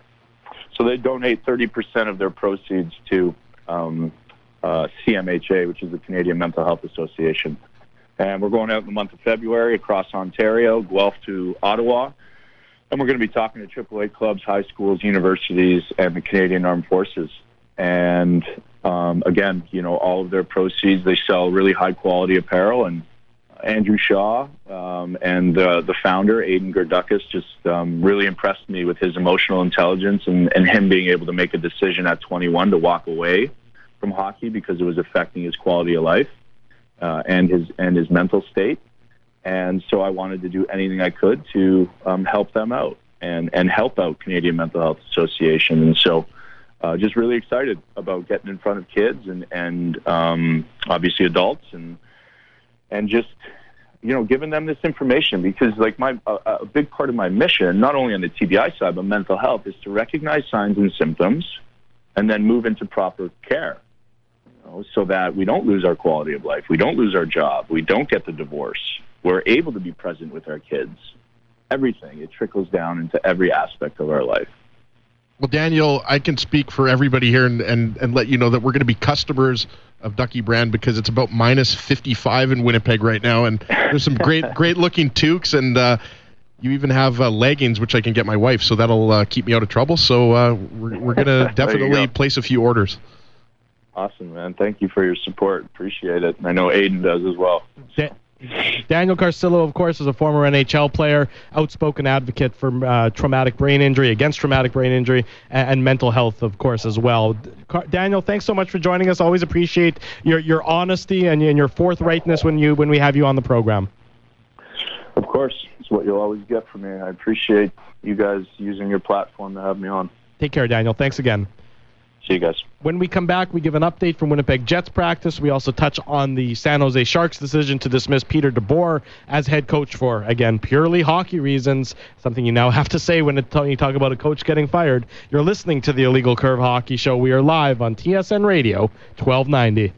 So they donate thirty percent of their proceeds to um, uh, C M H A, which is the Canadian Mental Health Association. And we're going out in the month of February across Ontario, Guelph to Ottawa. And we're going to be talking to triple A clubs, high schools, universities, and the Canadian Armed Forces. And um, again, you know, all of their proceeds, they sell really high-quality apparel. And Andrew Shaw um, and uh, the founder, Aidan Gerdukis, just um, really impressed me with his emotional intelligence and, and him being able to make a decision at twenty-one to walk away from hockey because it was affecting his quality of life uh, and his and his mental state. And so I wanted to do anything I could to um, help them out and, and help out Canadian Mental Health Association. And so uh, just really excited about getting in front of kids and, and um, obviously adults and and just, you know, giving them this information because, like, my a, a big part of my mission, not only on the T B I side, but mental health, is to recognize signs and symptoms and then move into proper care, you know, so that we don't lose our quality of life, we don't lose our job, we don't get the divorce, we're able to be present with our kids. Everything, it trickles down into every aspect of our life. Well, Daniel, I can speak for everybody here and, and, and let you know that we're going to be customers of Ducky Brand because it's about minus fifty-five in Winnipeg right now, and there's some great great looking toques, and uh, you even have uh, leggings, which I can get my wife, so that'll uh, keep me out of trouble. So uh, we're, we're going to definitely place a few orders. Awesome, man. Thank you for your support. Appreciate it. And I know Aidan does as well. Da- Daniel Carcillo, of course, is a former N H L player, outspoken advocate for uh, traumatic brain injury, against traumatic brain injury, and, and mental health, of course, as well. Car- Daniel, thanks so much for joining us. Always appreciate your, your honesty and, and your forthrightness when you when we have you on the program. Of course. It's what you'll always get from me. I appreciate you guys using your platform to have me on. Take care, Daniel. Thanks again. See you guys. When we come back, we give an update from Winnipeg Jets practice. We also touch on the San Jose Sharks' decision to dismiss Peter DeBoer as head coach for, again, purely hockey reasons, something you now have to say when it, you talk about a coach getting fired. You're listening to the Illegal Curve Hockey Show. We are live on T S N Radio, twelve ninety.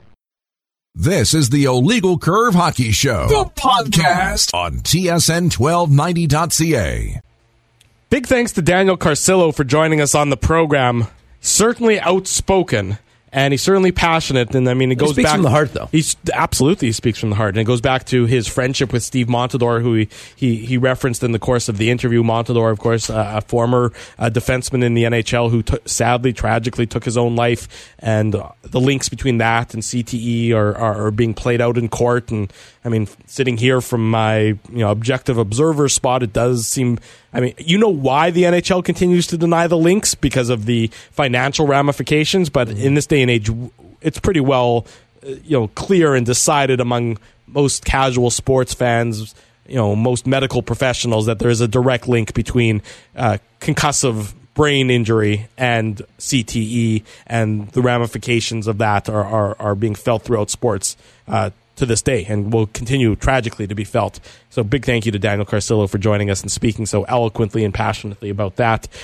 This is the Illegal Curve Hockey Show, the podcast on T S N twelve ninety dot C A. Big thanks to Daniel Carcillo for joining us on the program. Certainly outspoken, and he's certainly passionate. And I mean, it goes he speaks back from the heart, though. He's absolutely he speaks from the heart, and it goes back to his friendship with Steve Montador, who he he, he referenced in the course of the interview. Montador, of course, uh, a former uh, defenseman in the N H L who t- sadly, tragically took his own life, and uh, the links between that and C T E are, are are being played out in court. And I mean, sitting here from my you know objective observer spot, it does seem. I mean, you know why the N H L continues to deny the links because of the financial ramifications, but in this day and age, it's pretty well, you know, clear and decided among most casual sports fans, you know, most medical professionals that there is a direct link between uh, concussive brain injury and C T E, and the ramifications of that are are, are being felt throughout sports uh, to this day and will continue tragically to be felt. So big thank you to Daniel Carcillo for joining us and speaking so eloquently and passionately about that.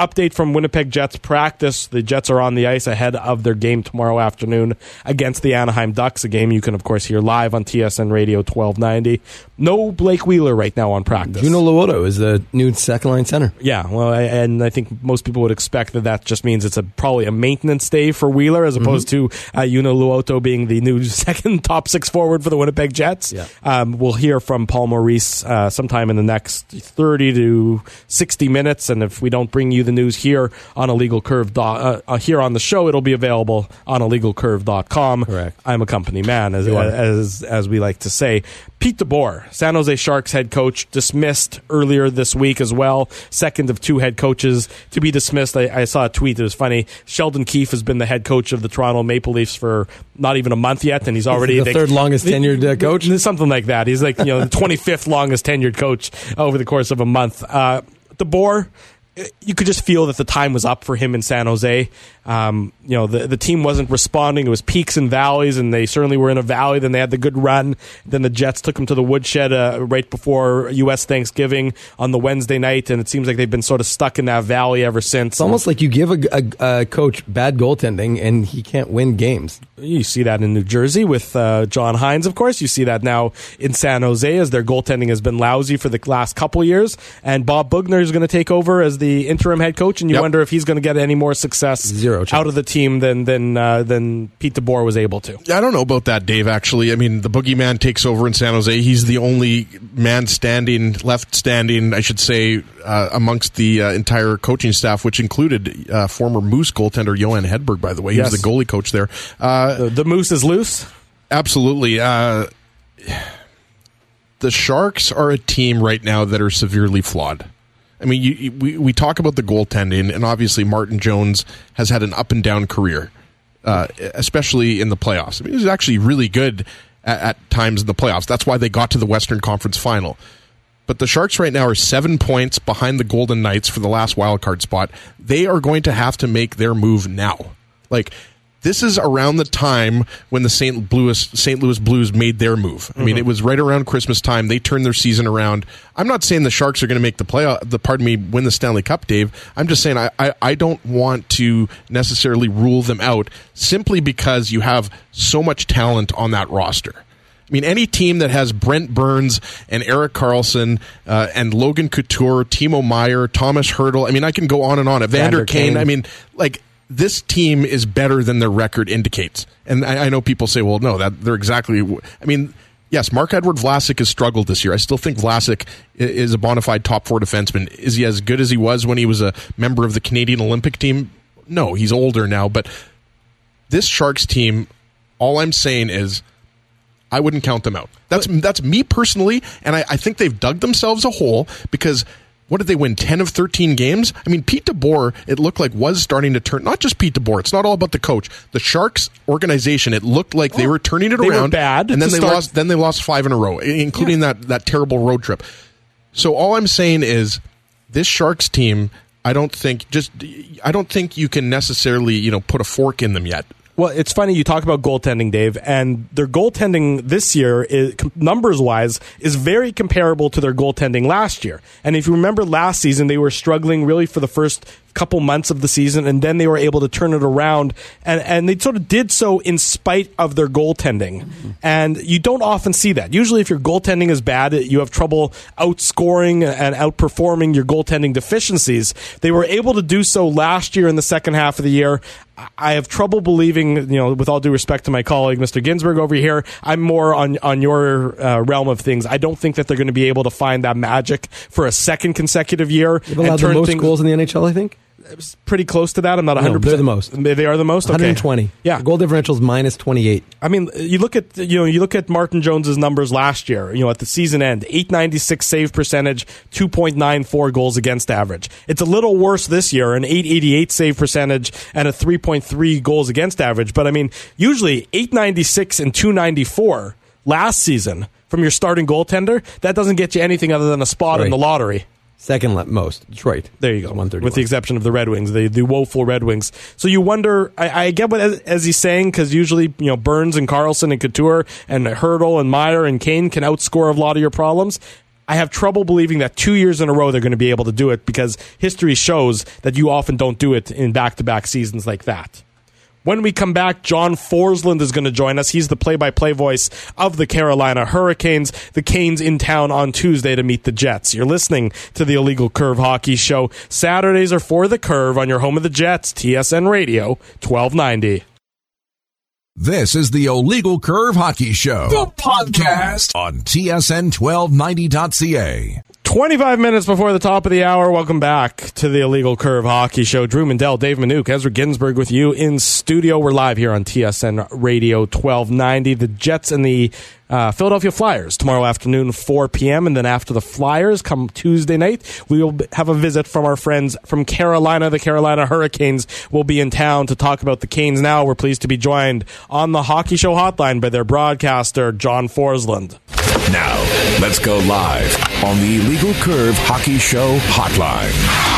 update from Winnipeg Jets practice. The Jets are on the ice ahead of their game tomorrow afternoon against the Anaheim Ducks, a game you can, of course, hear live on T S N Radio twelve ninety. No Blake Wheeler right now on practice. Juno Luoto is the new second-line center. Yeah, well, I, and I think most people would expect that that just means it's a probably a maintenance day for Wheeler as opposed mm-hmm. to uh, Juno Luoto being the new second top six forward for the Winnipeg Jets. Yeah. Um, we'll hear from Paul Maurice uh, sometime in the next thirty to sixty minutes, and if we don't bring you the news here on Illegal Curve do- uh, uh, here on the show, it'll be available on illegal curve dot com. Correct. I'm a company man, as, as, as we like to say. Pete DeBoer, San Jose Sharks head coach, dismissed earlier this week as well. Second of two head coaches to be dismissed. I, I saw a tweet that was funny. Sheldon Keefe has been the head coach of the Toronto Maple Leafs for not even a month yet, and he's already the, the third longest tenured uh, coach. Something like that. He's like, you know, the twenty-fifth longest tenured coach over the course of a month. Uh, DeBoer, you could just feel that the time was up for him in San Jose. Um, you know, the the team wasn't responding. It was peaks and valleys, and they certainly were in a valley. Then they had the good run. Then the Jets took them to the woodshed uh, right before U S Thanksgiving on the Wednesday night, and it seems like they've been sort of stuck in that valley ever since. It's almost like you give a, a, a coach bad goaltending, and he can't win games. You see that in New Jersey with uh, John Hines, of course. You see that now in San Jose as their goaltending has been lousy for the last couple years, and Bob Bugner is going to take over as the interim head coach, and you yep. wonder if he's going to get any more success Zero out of the team than than uh, than Pete DeBoer was able to. I don't know about that, Dave, actually. I mean, the boogeyman takes over in San Jose. He's the only man standing, left standing, I should say, uh, amongst the uh, entire coaching staff, which included uh, former Moose goaltender Johan Hedberg, by the way. He yes. was the goalie coach there. Uh, the, the Moose is loose? Absolutely. Uh, the Sharks are a team right now that are severely flawed. I mean, you, you, we we talk about the goaltending, and obviously Martin Jones has had an up and down career, uh, especially in the playoffs. I mean, he was actually really good at, at times in the playoffs. That's why they got to the Western Conference Final. But the Sharks right now are seven points behind the Golden Knights for the last wildcard spot. They are going to have to make their move now. Like, this is around the time when the Saint Louis Saint Louis Blues made their move. I mm-hmm. mean, it was right around Christmas time. They turned their season around. I'm not saying the Sharks are going to make the play, the pardon me, win the Stanley Cup, Dave. I'm just saying I, I, I don't want to necessarily rule them out simply because you have so much talent on that roster. I mean, any team that has Brent Burns and Erik Karlsson uh, and Logan Couture, Timo Meier, Thomas Hertl, I mean, I can go on and on. Evander Kane. I mean, like, this team is better than their record indicates. And I, I know people say, well, no, that they're exactly... I mean, yes, Mark-Edward Vlasic has struggled this year. I still think Vlasic is a bona fide top four defenseman. Is he as good as he was when he was a member of the Canadian Olympic team? No, he's older now. But this Sharks team, all I'm saying is I wouldn't count them out. That's but, that's me personally, and I, I think they've dug themselves a hole because... What did they win, ten of thirteen games? I mean, Pete DeBoer, it looked like, was starting to turn, not just Pete DeBoer, it's not all about the coach. The Sharks organization, it looked like they were turning it they around. Were bad and then they start. lost Then they lost five in a row, including yes. that, that terrible road trip. So all I'm saying is, this Sharks team, I don't think, just, I don't think you can necessarily, you know, put a fork in them yet. Well, it's funny you talk about goaltending, Dave, and their goaltending this year, is, numbers-wise, is very comparable to their goaltending last year. And if you remember last season, they were struggling really for the first couple months of the season, and then they were able to turn it around, and, and they sort of did so in spite of their goaltending. Mm-hmm. And you don't often see that. Usually if your goaltending is bad, you have trouble outscoring and outperforming your goaltending deficiencies. They were able to do so last year in the second half of the year. I have trouble believing, you know, with all due respect to my colleague, Mister Ginsberg over here, I'm more on, on your uh, realm of things. I don't think that they're going to be able to find that magic for a second consecutive year. They've allowed the most things, goals in the N H L, I think. It was pretty close to that. I'm not one hundred percent. No, they're the most. They are the most? Okay. one hundred twenty. Yeah. The goal differential is minus twenty-eight. I mean, you look at you know you look at Martin Jones's numbers last year. You know, at the season end, eight ninety-six save percentage, two point nine four goals against average. It's a little worse this year, an eight eighty-eight save percentage and a three point three goals against average. But I mean, usually eight ninety-six and two ninety-four last season from your starting goaltender, that doesn't get you anything other than a spot right in the lottery. Second most, Detroit. There you go. With the exception of the Red Wings, the, the woeful Red Wings. So you wonder, I, I get what as, as he's saying, because usually, you know, Burns and Karlsson and Couture and Hertl and Meier and Kane can outscore a lot of your problems. I have trouble believing that two years in a row they're going to be able to do it, because history shows that you often don't do it in back-to-back seasons like that. When we come back, John Forsland is going to join us. He's the play-by-play voice of the Carolina Hurricanes. The Canes in town on Tuesday to meet the Jets. You're listening to the Illegal Curve Hockey Show. Saturdays are for the Curve on your home of the Jets, T S N Radio, twelve ninety. This is the Illegal Curve Hockey Show, the podcast on T S N twelve ninety dot C A. twenty-five minutes before the top of the hour, welcome back to the Illegal Curve Hockey Show. Drew Mandel, Dave Minuk, Ezra Ginsburg with you in studio. We're live here on T S N Radio twelve ninety. The Jets and the uh, Philadelphia Flyers tomorrow afternoon, four p.m. And then after the Flyers, come Tuesday night, we will have a visit from our friends from Carolina. The Carolina Hurricanes will be in town to talk about the Canes now. We're pleased to be joined on the Hockey Show hotline by their broadcaster, John Forsland. Now, let's go live on the Illegal Curve Hockey Show hotline.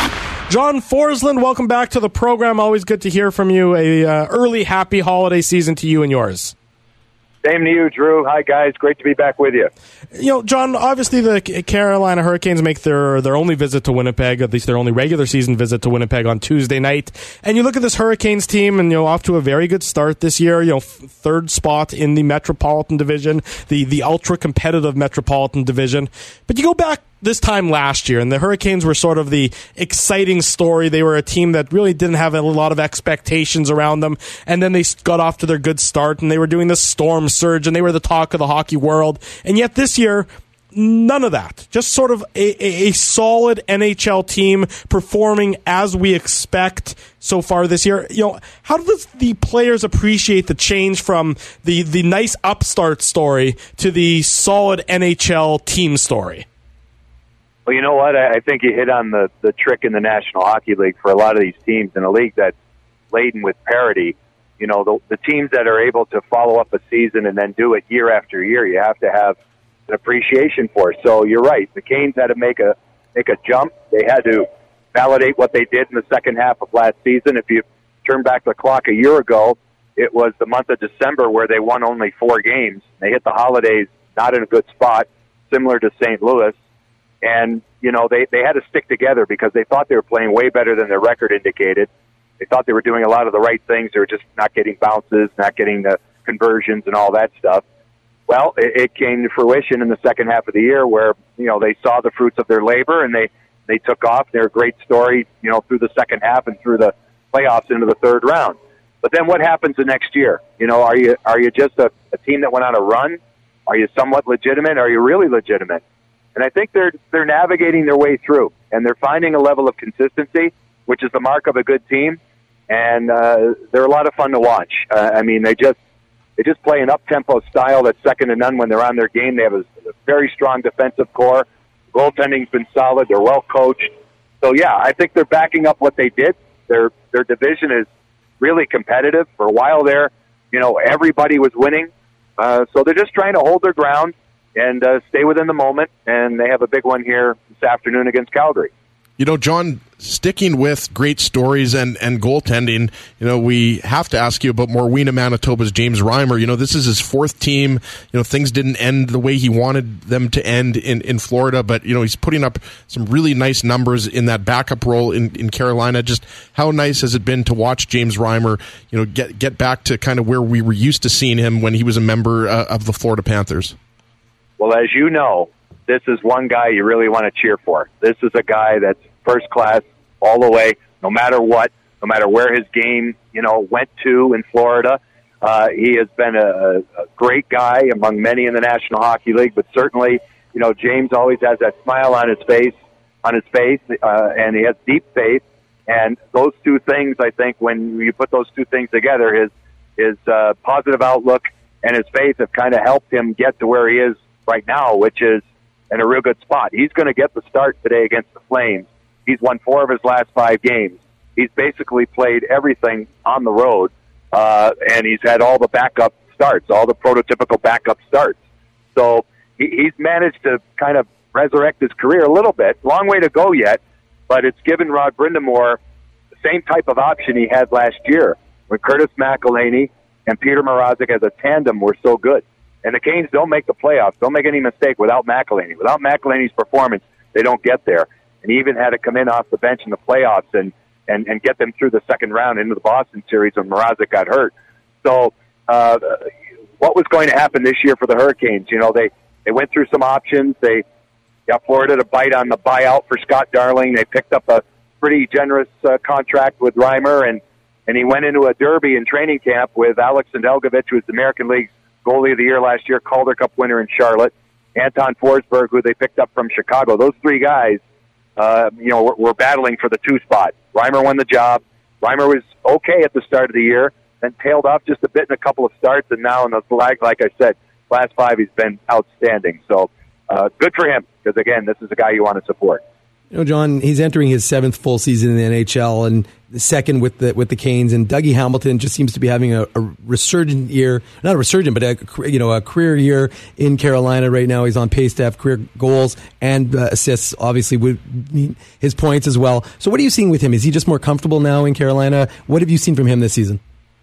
John Forsland, welcome back to the program. Always good to hear from you. A uh, early happy holiday season to you and yours. Same to you, Drew. Hi, guys. Great to be back with you. You know, John, obviously the Carolina Hurricanes make their, their only visit to Winnipeg, at least their only regular season visit to Winnipeg on Tuesday night. And you look at this Hurricanes team and, you know, off to a very good start this year, you know, f- third spot in the Metropolitan Division, the, the ultra-competitive Metropolitan Division. But you go back this time last year, and the Hurricanes were sort of the exciting story. They were a team that really didn't have a lot of expectations around them, and then they got off to their good start, and they were doing the storm surge, and they were the talk of the hockey world. And yet this year, none of that. Just sort of a, a, a solid N H L team performing as we expect so far this year. You know, how does the players appreciate the change from the, the nice upstart story to the solid N H L team story? Well, you know what? I think you hit on the, the trick in the National Hockey League for a lot of these teams in a league that's laden with parity. You know, the, the teams that are able to follow up a season and then do it year after year, you have to have an appreciation for. So you're right. The Canes had to make a make a jump. They had to validate what they did in the second half of last season. If you turn back the clock a year ago, it was the month of December where they won only four games. They hit the holidays not in a good spot, similar to Saint Louis. And, you know, they, they had to stick together because they thought they were playing way better than their record indicated. They thought they were doing a lot of the right things. They were just not getting bounces, not getting the conversions and all that stuff. Well, it, it came to fruition in the second half of the year where, you know, they saw the fruits of their labor and they, they took off. They're a great story, you know, through the second half and through the playoffs into the third round. But then what happens the next year? You know, are you are you just a, a team that went on a run? Are you somewhat legitimate? Are you really legitimate? And I think they're they're navigating their way through, and they're finding a level of consistency, which is the mark of a good team. And uh, they're a lot of fun to watch. Uh, I mean, they just they just play an up-tempo style that's second to none when they're on their game. They have a, a very strong defensive core. Goaltending's been solid. They're well coached. So yeah, I think they're backing up what they did. Their their division is really competitive. For a while there, you know, everybody was winning. Uh, so they're just trying to hold their ground and uh, stay within the moment, and they have a big one here this afternoon against Calgary. You know, John, sticking with great stories and, and goaltending, you know, we have to ask you about Morweena, Manitoba's James Reimer. You know, this is his fourth team. You know, things didn't end the way he wanted them to end in, in Florida, but, you know, he's putting up some really nice numbers in that backup role in, in Carolina. Just how nice has it been to watch James Reimer, you know, get, get back to kind of where we were used to seeing him when he was a member uh, of the Florida Panthers? Well, as you know, this is one guy you really want to cheer for. This is a guy that's first class all the way, no matter what, no matter where his game, you know, went to in Florida. Uh, he has been a, a great guy among many in the National Hockey League, but certainly, you know, James always has that smile on his face, on his face, uh, and he has deep faith. And those two things, I think, when you put those two things together, his his uh, positive outlook and his faith have kind of helped him get to where he is right now, which is in a real good spot. He's going to get the start today against the Flames. He's won four of his last five games. He's basically played everything on the road, uh, and he's had all the backup starts, all the prototypical backup starts. So he, he's managed to kind of resurrect his career a little bit. Long way to go yet, but it's given Rod Brind'Amour the same type of option he had last year when Curtis McElhinney and Peter Mrazek as a tandem were so good. And the Canes don't make the playoffs. Don't make any mistake without McElhinney. Without McElhinney's performance, they don't get there. And he even had to come in off the bench in the playoffs and, and, and get them through the second round into the Boston series when Mrazek got hurt. So uh, what was going to happen this year for the Hurricanes? You know, they, they went through some options. They got Florida to bite on the buyout for Scott Darling. They picked up a pretty generous uh, contract with Reimer, and, and he went into a derby in training camp with Alex Nedeljkovic, who was the American League's goalie of the year last year, Calder Cup winner in Charlotte, Anton Forsberg, who they picked up from Chicago. Those three guys, uh, you know, were, were battling for the two spot. Reimer won the job. Reimer was okay at the start of the year, then tailed off just a bit in a couple of starts, and now in the flag, like I said, last five he's been outstanding. So uh, good for him, because again, this is a guy you want to support. You know, John, he's entering his seventh full season in the N H L and the second with the with the Canes. And Dougie Hamilton just seems to be having a, a resurgent year, not a resurgent, but a you know a career year in Carolina right now. He's on pace to have career goals and uh, assists, obviously with his points as well. So, what are you seeing with him? Is he just more comfortable now in Carolina? What have you seen from him this season?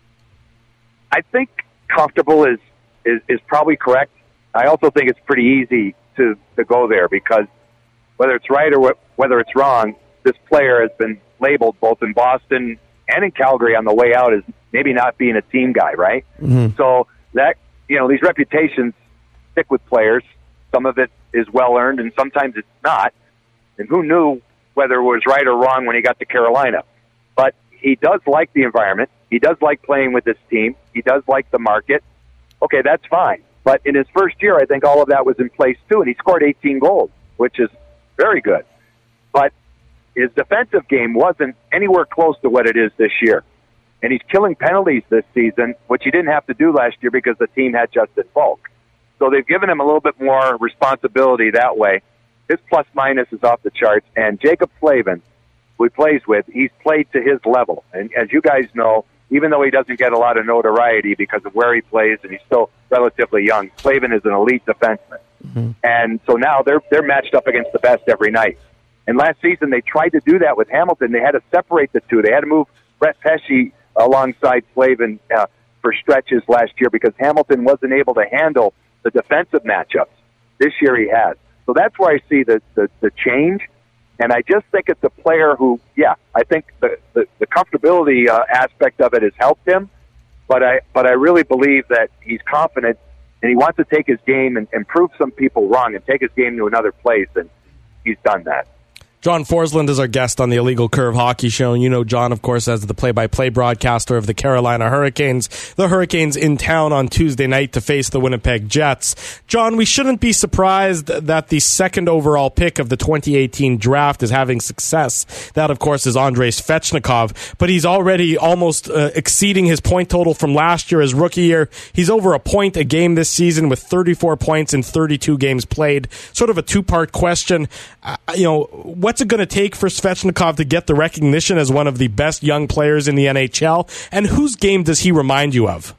I think comfortable is is, is probably correct. I also think it's pretty easy to to go there because, whether it's right or whether it's wrong, this player has been labeled both in Boston and in Calgary on the way out as maybe not being a team guy, right? Mm-hmm. So that, you know, these reputations stick with players. Some of it is well-earned, and sometimes it's not. And who knew whether it was right or wrong when he got to Carolina? But he does like the environment. He does like playing with this team. He does like the market. Okay, that's fine. But in his first year, I think all of that was in place, too, and he scored eighteen goals, which is very good. But his defensive game wasn't anywhere close to what it is this year. And he's killing penalties this season, which he didn't have to do last year because the team had Justin Falk. So they've given him a little bit more responsibility that way. His plus-minus is off the charts. And Jacob Slavin, who he plays with, he's played to his level. And as you guys know, even though he doesn't get a lot of notoriety because of where he plays and he's still relatively young, Slavin is an elite defenseman. Mm-hmm. And so now they're they're matched up against the best every night. And last season they tried to do that with Hamilton. They had to separate the two. They had to move Brett Pesce alongside Slavin uh, for stretches last year because Hamilton wasn't able to handle the defensive matchups. This year he has. So that's where I see the, the, the change. And I just think it's a player who, yeah, I think the, the, the comfortability uh, aspect of it has helped him. But I but I really believe that he's confident and he wants to take his game and, and prove some people wrong and take his game to another place, and he's done that. John Forsland is our guest on the Illegal Curve Hockey Show. And you know John, of course, as the play-by-play broadcaster of the Carolina Hurricanes. The Hurricanes in town on Tuesday night to face the Winnipeg Jets. John, we shouldn't be surprised that the second overall pick of the twenty eighteen draft is having success. That, of course, is Andrei Svechnikov. But he's already almost uh, exceeding his point total from last year, his rookie year. He's over a point a game this season with thirty-four points in thirty-two games played. Sort of a two-part question. Uh, you know, what What's it going to take for Svechnikov to get the recognition as one of the best young players in the N H L? And whose game does he remind you of?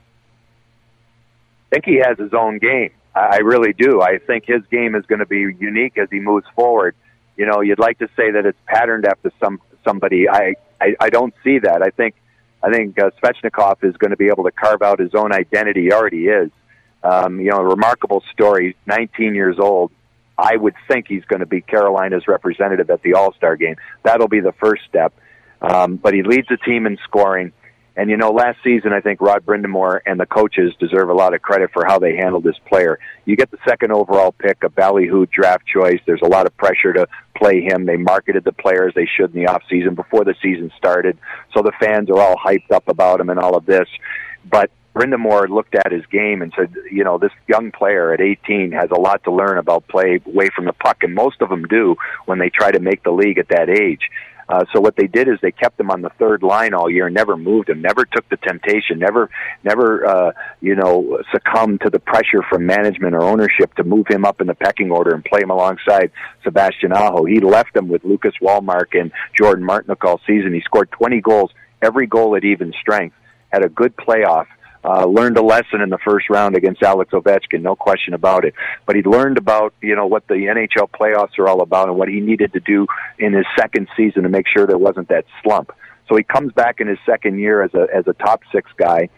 I think he has his own game. I really do. I think his game is going to be unique as he moves forward. You know, you'd like to say that it's patterned after some somebody. I, I, I don't see that. I think I think uh, Svechnikov is going to be able to carve out his own identity. He already is. Um, you know, a remarkable story, nineteen years old. I would think he's going to be Carolina's representative at the All-Star game. That'll be the first step. Um, but he leads the team in scoring. And, you know, last season, I think Rod Brindamore and the coaches deserve a lot of credit for how they handled this player. You get the second overall pick, a ballyhoo draft choice. There's a lot of pressure to play him. They marketed the player as they should in the offseason before the season started. So the fans are all hyped up about him and all of this. But Brindamore looked at his game and said, you know, this young player at eighteen has a lot to learn about play away from the puck, and most of them do when they try to make the league at that age. Uh, so what they did is they kept him on the third line all year, never moved him, never took the temptation, never, never, uh, you know, succumbed to the pressure from management or ownership to move him up in the pecking order and play him alongside Sebastian Aho. He left him with Lucas Wallmark and Jordan Martinook all season. He scored twenty goals, every goal at even strength, had a good playoff. Uh, learned a lesson in the first round against Alex Ovechkin, no question about it. But he learned about, you know, what the N H L playoffs are all about and what he needed to do in his second season to make sure there wasn't that slump. So he comes back in his second year as a as a top six guy,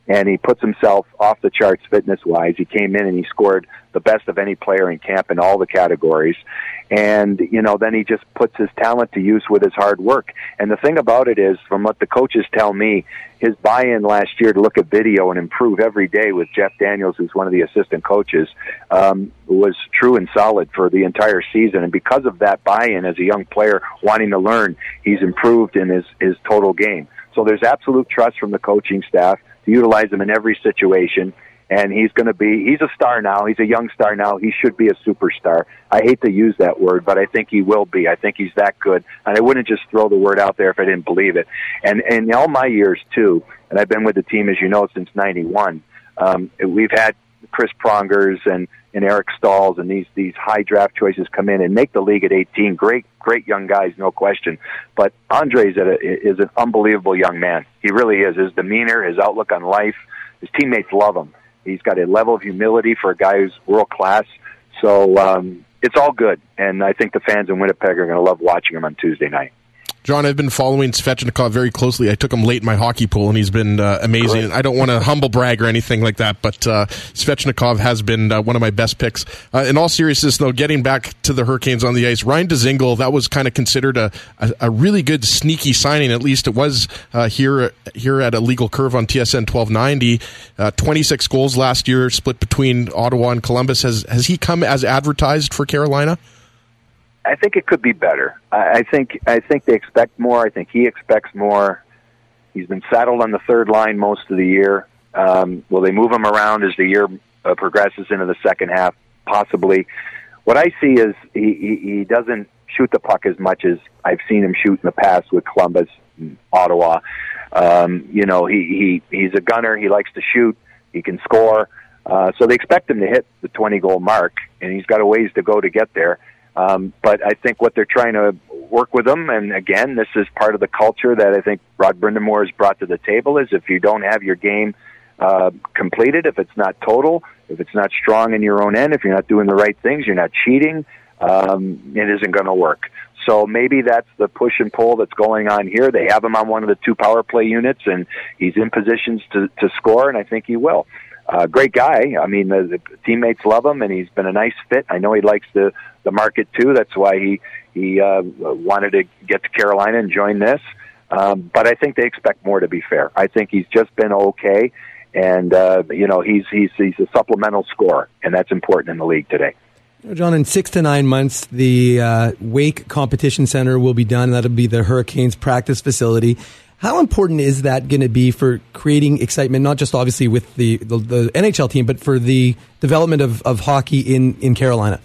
and he puts himself off the charts fitness-wise. He came in and he scored the best of any player in camp in all the categories. And, you know, then he just puts his talent to use with his hard work. And the thing about it is, from what the coaches tell me, his buy-in last year to look at video and improve every day with Jeff Daniels, who's one of the assistant coaches, um, was true and solid for the entire season. And because of that buy-in as a young player wanting to learn, he's improved in his, his total game. So there's absolute trust from the coaching staff to utilize him in every situation. And he's going to be, he's a star now. He's a young star now. He should be a superstar. I hate to use that word, but I think he will be. I think he's that good. And I wouldn't just throw the word out there if I didn't believe it. And, and in all my years, too, and I've been with the team, as you know, since ninety-one, um, we've had Chris Prongers and, and Eric Stahls and these, these high draft choices come in and make the league at eighteen. Great, great young guys, no question. But Andre's a, is an unbelievable young man. He really is. His demeanor, his outlook on life, his teammates love him. He's got a level of humility for a guy who's world class. So um, it's all good. And I think the fans in Winnipeg are going to love watching him on Tuesday night. John, I've been following Svechnikov very closely. I took him late in my hockey pool, and he's been uh, amazing. Great. I don't want to humble brag or anything like that, but uh, Svechnikov has been uh, one of my best picks. Uh, in all seriousness, though, getting back to the Hurricanes on the ice, Ryan Dzingel, that was kind of considered a, a, a really good sneaky signing. At least it was uh, here here at Illegal Curve on T S N twelve ninety. Uh, twenty-six goals last year, split between Ottawa and Columbus. Has has he come as advertised for Carolina? I think it could be better. I think I think they expect more. I think he expects more. He's been saddled on the third line most of the year. Um, will they move him around as the year uh, progresses into the second half? Possibly. What I see is he, he, he doesn't shoot the puck as much as I've seen him shoot in the past with Columbus and Ottawa. Um, you know, he, he he's a gunner. He likes to shoot. He can score. Uh, so they expect him to hit the twenty-goal mark, and he's got a ways to go to get there. Um, but I think what they're trying to work with them, and again, this is part of the culture that I think Rod Brind'Amour has brought to the table, is if you don't have your game uh, completed, if it's not total, if it's not strong in your own end, if you're not doing the right things, you're not cheating, um, it isn't going to work. So maybe that's the push and pull that's going on here. They have him on one of the two power play units, and he's in positions to, to score, and I think he will. Uh, great guy. I mean, the, the teammates love him, and he's been a nice fit. I know he likes the, the market, too. That's why he, he uh, wanted to get to Carolina and join this. Um, but I think they expect more, to be fair. I think he's just been okay, and, uh, you know, he's, he's, he's a supplemental scorer, and that's important in the league today. John, in six to nine months, the uh, Wake Competition Center will be done. That'll be the Hurricanes practice facility. How important is that going to be for creating excitement, not just obviously with the, the, the N H L team, but for the development of, of hockey in, in Carolina?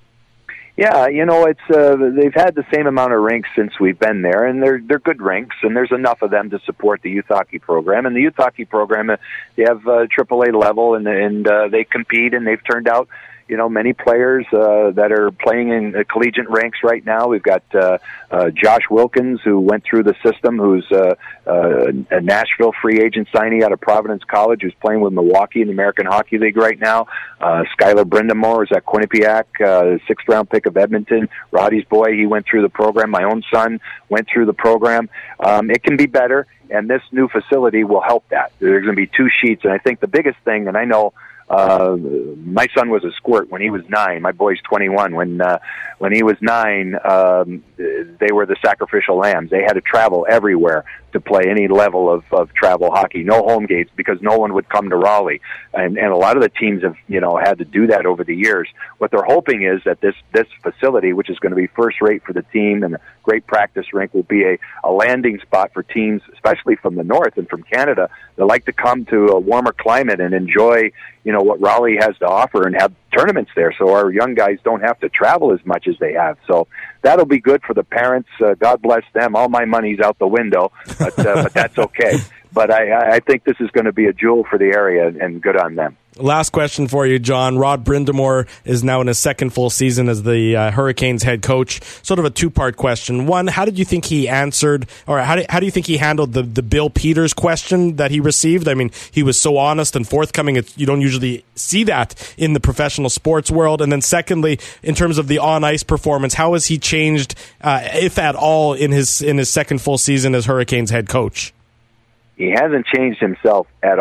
Yeah, you know, it's uh, they've had the same amount of rinks since we've been there, and they're they're good rinks, and there's enough of them to support the youth hockey program. And the youth hockey program, uh, they have uh, triple A level, and and uh, they compete, and they've turned out, you know, many players uh, that are playing in uh, collegiate ranks right now. We've got uh, uh, Josh Wilkins, who went through the system, who's uh, uh, a Nashville free agent signee out of Providence College, who's playing with Milwaukee in the American Hockey League right now. Uh, Skylar Brind'Amour is at Quinnipiac, uh, sixth-round pick of Edmonton. Roddy's boy, he went through the program. My own son went through the program. Um, it can be better, and this new facility will help that. There's going to be two sheets, and I think the biggest thing, and I know Uh, my son was a squirt when he was nine. My boy's twenty-one. When uh, when he was nine, um, they were the sacrificial lambs. They had to travel everywhere to play any level of, of travel hockey. No home games because no one would come to Raleigh. And, and a lot of the teams have, you know, had to do that over the years. What they're hoping is that this, this facility, which is going to be first rate for the team and a great practice rink, will be a, a landing spot for teams, especially from the north and from Canada, that like to come to a warmer climate and enjoy, you know, what Raleigh has to offer and have tournaments there, so our young guys don't have to travel as much as they have. So that'll be good for the parents. Uh, God bless them. All my money's out the window, but uh, but that's okay. But I, I think this is going to be a jewel for the area, and good on them. Last question for you, John. Rod Brind'Amour is now in his second full season as the uh, Hurricanes head coach. Sort of a two-part question. One, how did you think he answered, or how do, how do you think he handled the, the Bill Peters question that he received? I mean, he was so honest and forthcoming. It's, you don't usually see that in the professional sports world. And then secondly, in terms of the on-ice performance, how has he changed, uh, if at all, in his in his second full season as Hurricanes head coach? He hasn't changed himself at all.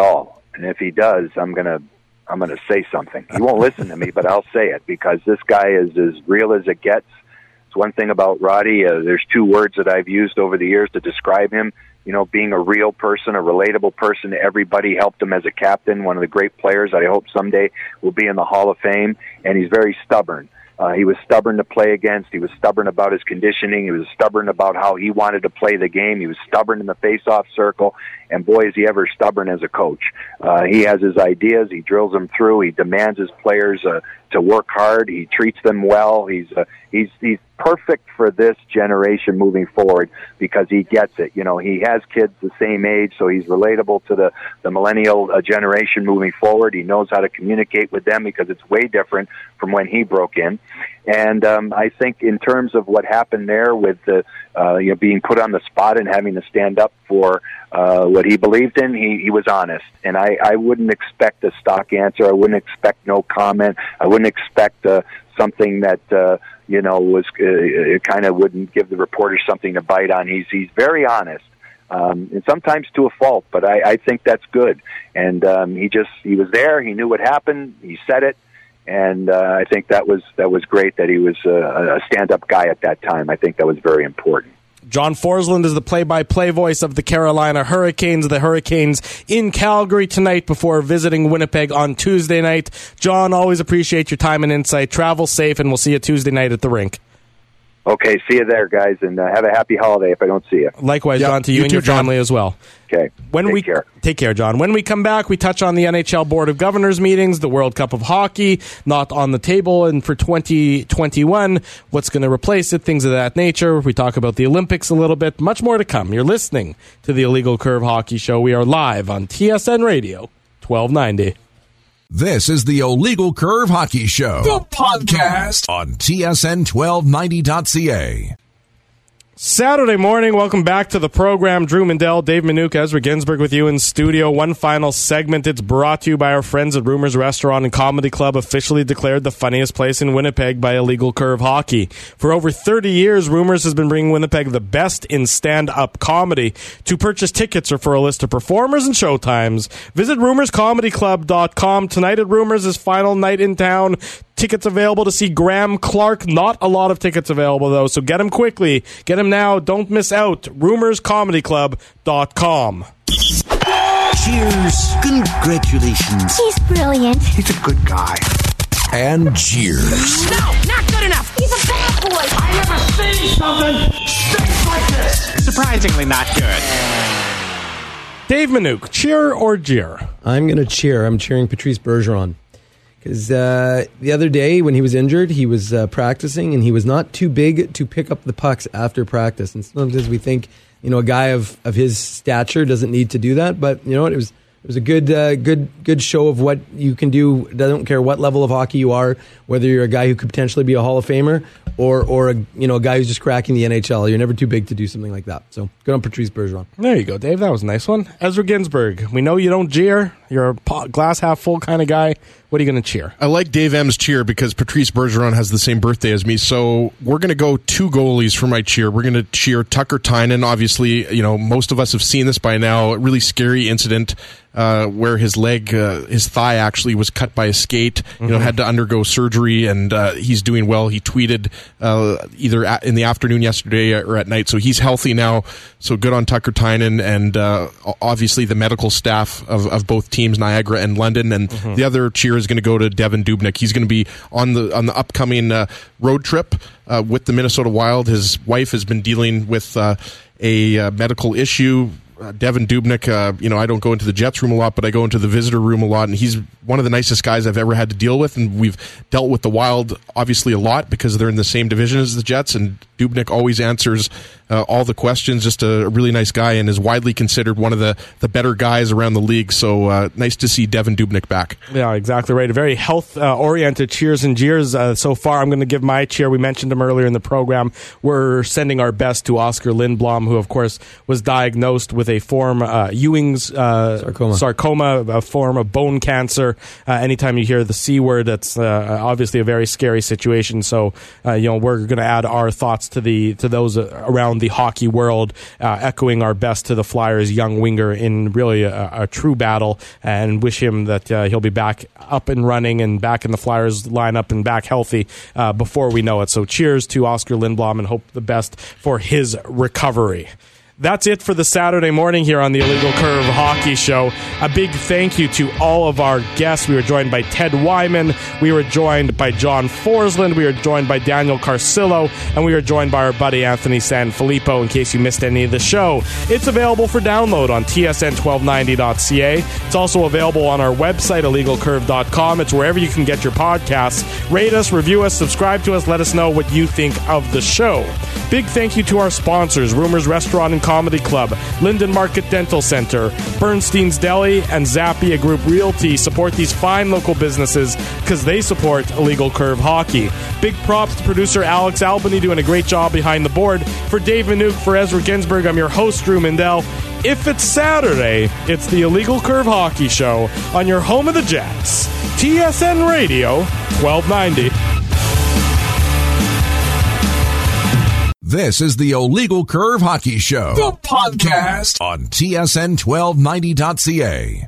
And if he does, I'm going to I'm going to say something. He won't listen to me, but I'll say it because this guy is as real as it gets. It's one thing about Roddy. Uh, there's two words that I've used over the years to describe him. You know, being a real person, a relatable person to everybody, helped him as a captain, one of the great players that I hope someday will be in the Hall of Fame. And he's very stubborn. Uh, he was stubborn to play against. He was stubborn about his conditioning. He was stubborn about how he wanted to play the game. He was stubborn in the face-off circle. And boy, is he ever stubborn as a coach. Uh, he has his ideas. He drills them through. He demands his players uh, to work hard. He treats them well. He's uh, he's he's perfect for this generation moving forward because he gets it. You know, he has kids the same age, so he's relatable to the the millennial uh, generation moving forward. He knows how to communicate with them because it's way different from when he broke in. And um, I think in terms of what happened there with the uh, you know being put on the spot and having to stand up for uh, what he believed in, he, he was honest. And I, I wouldn't expect a stock answer. I wouldn't expect no comment. I wouldn't expect uh, something that uh, you know was uh, kind of wouldn't give the reporter something to bite on. He's he's very honest. Um, and sometimes to a fault, but I, I think that's good. And um, he just he was there. He knew what happened. He said it. And uh, I think that was that was great that he was uh, a stand-up guy at that time. I think that was very important. John Forsland is the play-by-play voice of the Carolina Hurricanes. The Hurricanes in Calgary tonight before visiting Winnipeg on Tuesday night. John, always appreciate your time and insight. Travel safe, and we'll see you Tuesday night at the rink. Okay, see you there, guys, and uh, have a happy holiday if I don't see you. Likewise, yep, John, to you, you and too, your family John. as well. Okay, when take we care. Take care, John. When we come back, we touch on the N H L Board of Governors meetings, the World Cup of Hockey, not on the table, and for twenty twenty-one, what's going to replace it, things of that nature. We talk about the Olympics a little bit. Much more to come. You're listening to the Illegal Curve Hockey Show. We are live on T S N Radio, twelve ninety. This is the Illegal Curve Hockey Show, the podcast on T S N twelve ninety dot C A. Saturday morning, welcome back to the program. Drew Mindell, Dave Minuk, Ezra Ginsburg with you in studio. One final segment. It's brought to you by our friends at Rumors Restaurant and Comedy Club, officially declared the funniest place in Winnipeg by Illegal Curve Hockey. For over thirty years, Rumors has been bringing Winnipeg the best in stand-up comedy. To purchase tickets or for a list of performers and showtimes, visit rumors comedy club dot com. Tonight at Rumors is final night in town. Tickets available to see Graham Clark. Not a lot of tickets available, though, so get them quickly. Get them now. Don't miss out. rumors comedy club dot com. Cheers. Congratulations. He's brilliant. He's a good guy. And cheers. No, not good enough. He's a bad boy. I never seen something stinks like this. Surprisingly not good. Dave Minuk, cheer or jeer? I'm going to cheer. I'm cheering Patrice Bergeron. Because uh, the other day when he was injured, he was uh, practicing, and he was not too big to pick up the pucks after practice. And sometimes we think, you know, a guy of, of his stature doesn't need to do that. But you know what? It was it was a good uh, good good show of what you can do. I don't care what level of hockey you are, whether you're a guy who could potentially be a Hall of Famer or or a, you know a guy who's just cracking the N H L. You're never too big to do something like that. So good on Patrice Bergeron. There you go, Dave. That was a nice one. Ezra Ginsburg, we know you don't jeer. You're a glass half full kind of guy. What are you going to cheer? I like Dave M's cheer because Patrice Bergeron has the same birthday as me, so we're going to go two goalies for my cheer. We're going to cheer Tucker Tynan. Obviously, you know, most of us have seen this by now. A really scary incident uh, where his leg, uh, his thigh actually was cut by a skate, you mm-hmm. know, had to undergo surgery, and uh, he's doing well. He tweeted uh, either at, in the afternoon yesterday or at night, so he's healthy now, so good on Tucker Tynan, and uh, obviously the medical staff of, of both teams, Niagara and London, and mm-hmm. the other cheer is going to go to Devan Dubnyk. He's going to be on the on the upcoming uh, road trip uh, with the Minnesota Wild. His wife has been dealing with uh, a uh, medical issue. Uh, Devan Dubnyk, uh, you know, I don't go into the Jets room a lot, but I go into the visitor room a lot, and he's one of the nicest guys I've ever had to deal with, and we've dealt with the Wild obviously a lot because they're in the same division as the Jets, and Dubnyk always answers uh, all the questions. Just a, a really nice guy, and is widely considered one of the, the better guys around the league, so uh, nice to see Devan Dubnyk back. Yeah, exactly right. A very health-oriented uh, cheers and jeers uh, so far. I'm going to give my cheer. We mentioned him earlier in the program. We're sending our best to Oscar Lindblom, who, of course, was diagnosed with a form, uh, Ewing's uh, sarcoma. sarcoma, a form of bone cancer. Uh, anytime you hear the C word, that's uh, obviously a very scary situation. So, uh, you know, we're going to add our thoughts best to the to those around the hockey world, uh, echoing our best to the Flyers' young winger in really a, a true battle, and wish him that uh, he'll be back up and running and back in the Flyers lineup and back healthy uh, before we know it. So cheers to Oscar Lindblom and hope the best for his recovery. That's it for the Saturday morning here on the Illegal Curve Hockey Show. A big thank you to all of our guests. We were joined by Ted Wyman. We were joined by John Forsland. We were joined by Daniel Carcillo. And we were joined by our buddy Anthony Sanfilippo in case you missed any of the show. It's available for download on T S N twelve ninety dot C A. It's also available on our website, illegal curve dot com. It's wherever you can get your podcasts. Rate us, review us, subscribe to us. Let us know what you think of the show. Big thank you to our sponsors, Rumors Restaurant and Comedy Club, Linden Market Dental Center, Bernstein's Deli, and Zappia Group Realty. Support these fine local businesses because they support Illegal Curve Hockey. Big props to producer Alex Albany doing a great job behind the board. For Dave Manouk, for Ezra Ginsburg, I'm your host, Drew Mindell. If it's Saturday, it's the Illegal Curve Hockey Show on your home of the Jets, T S N Radio twelve ninety. This is the Illegal Curve Hockey Show, the podcast on T S N twelve ninety dot C A.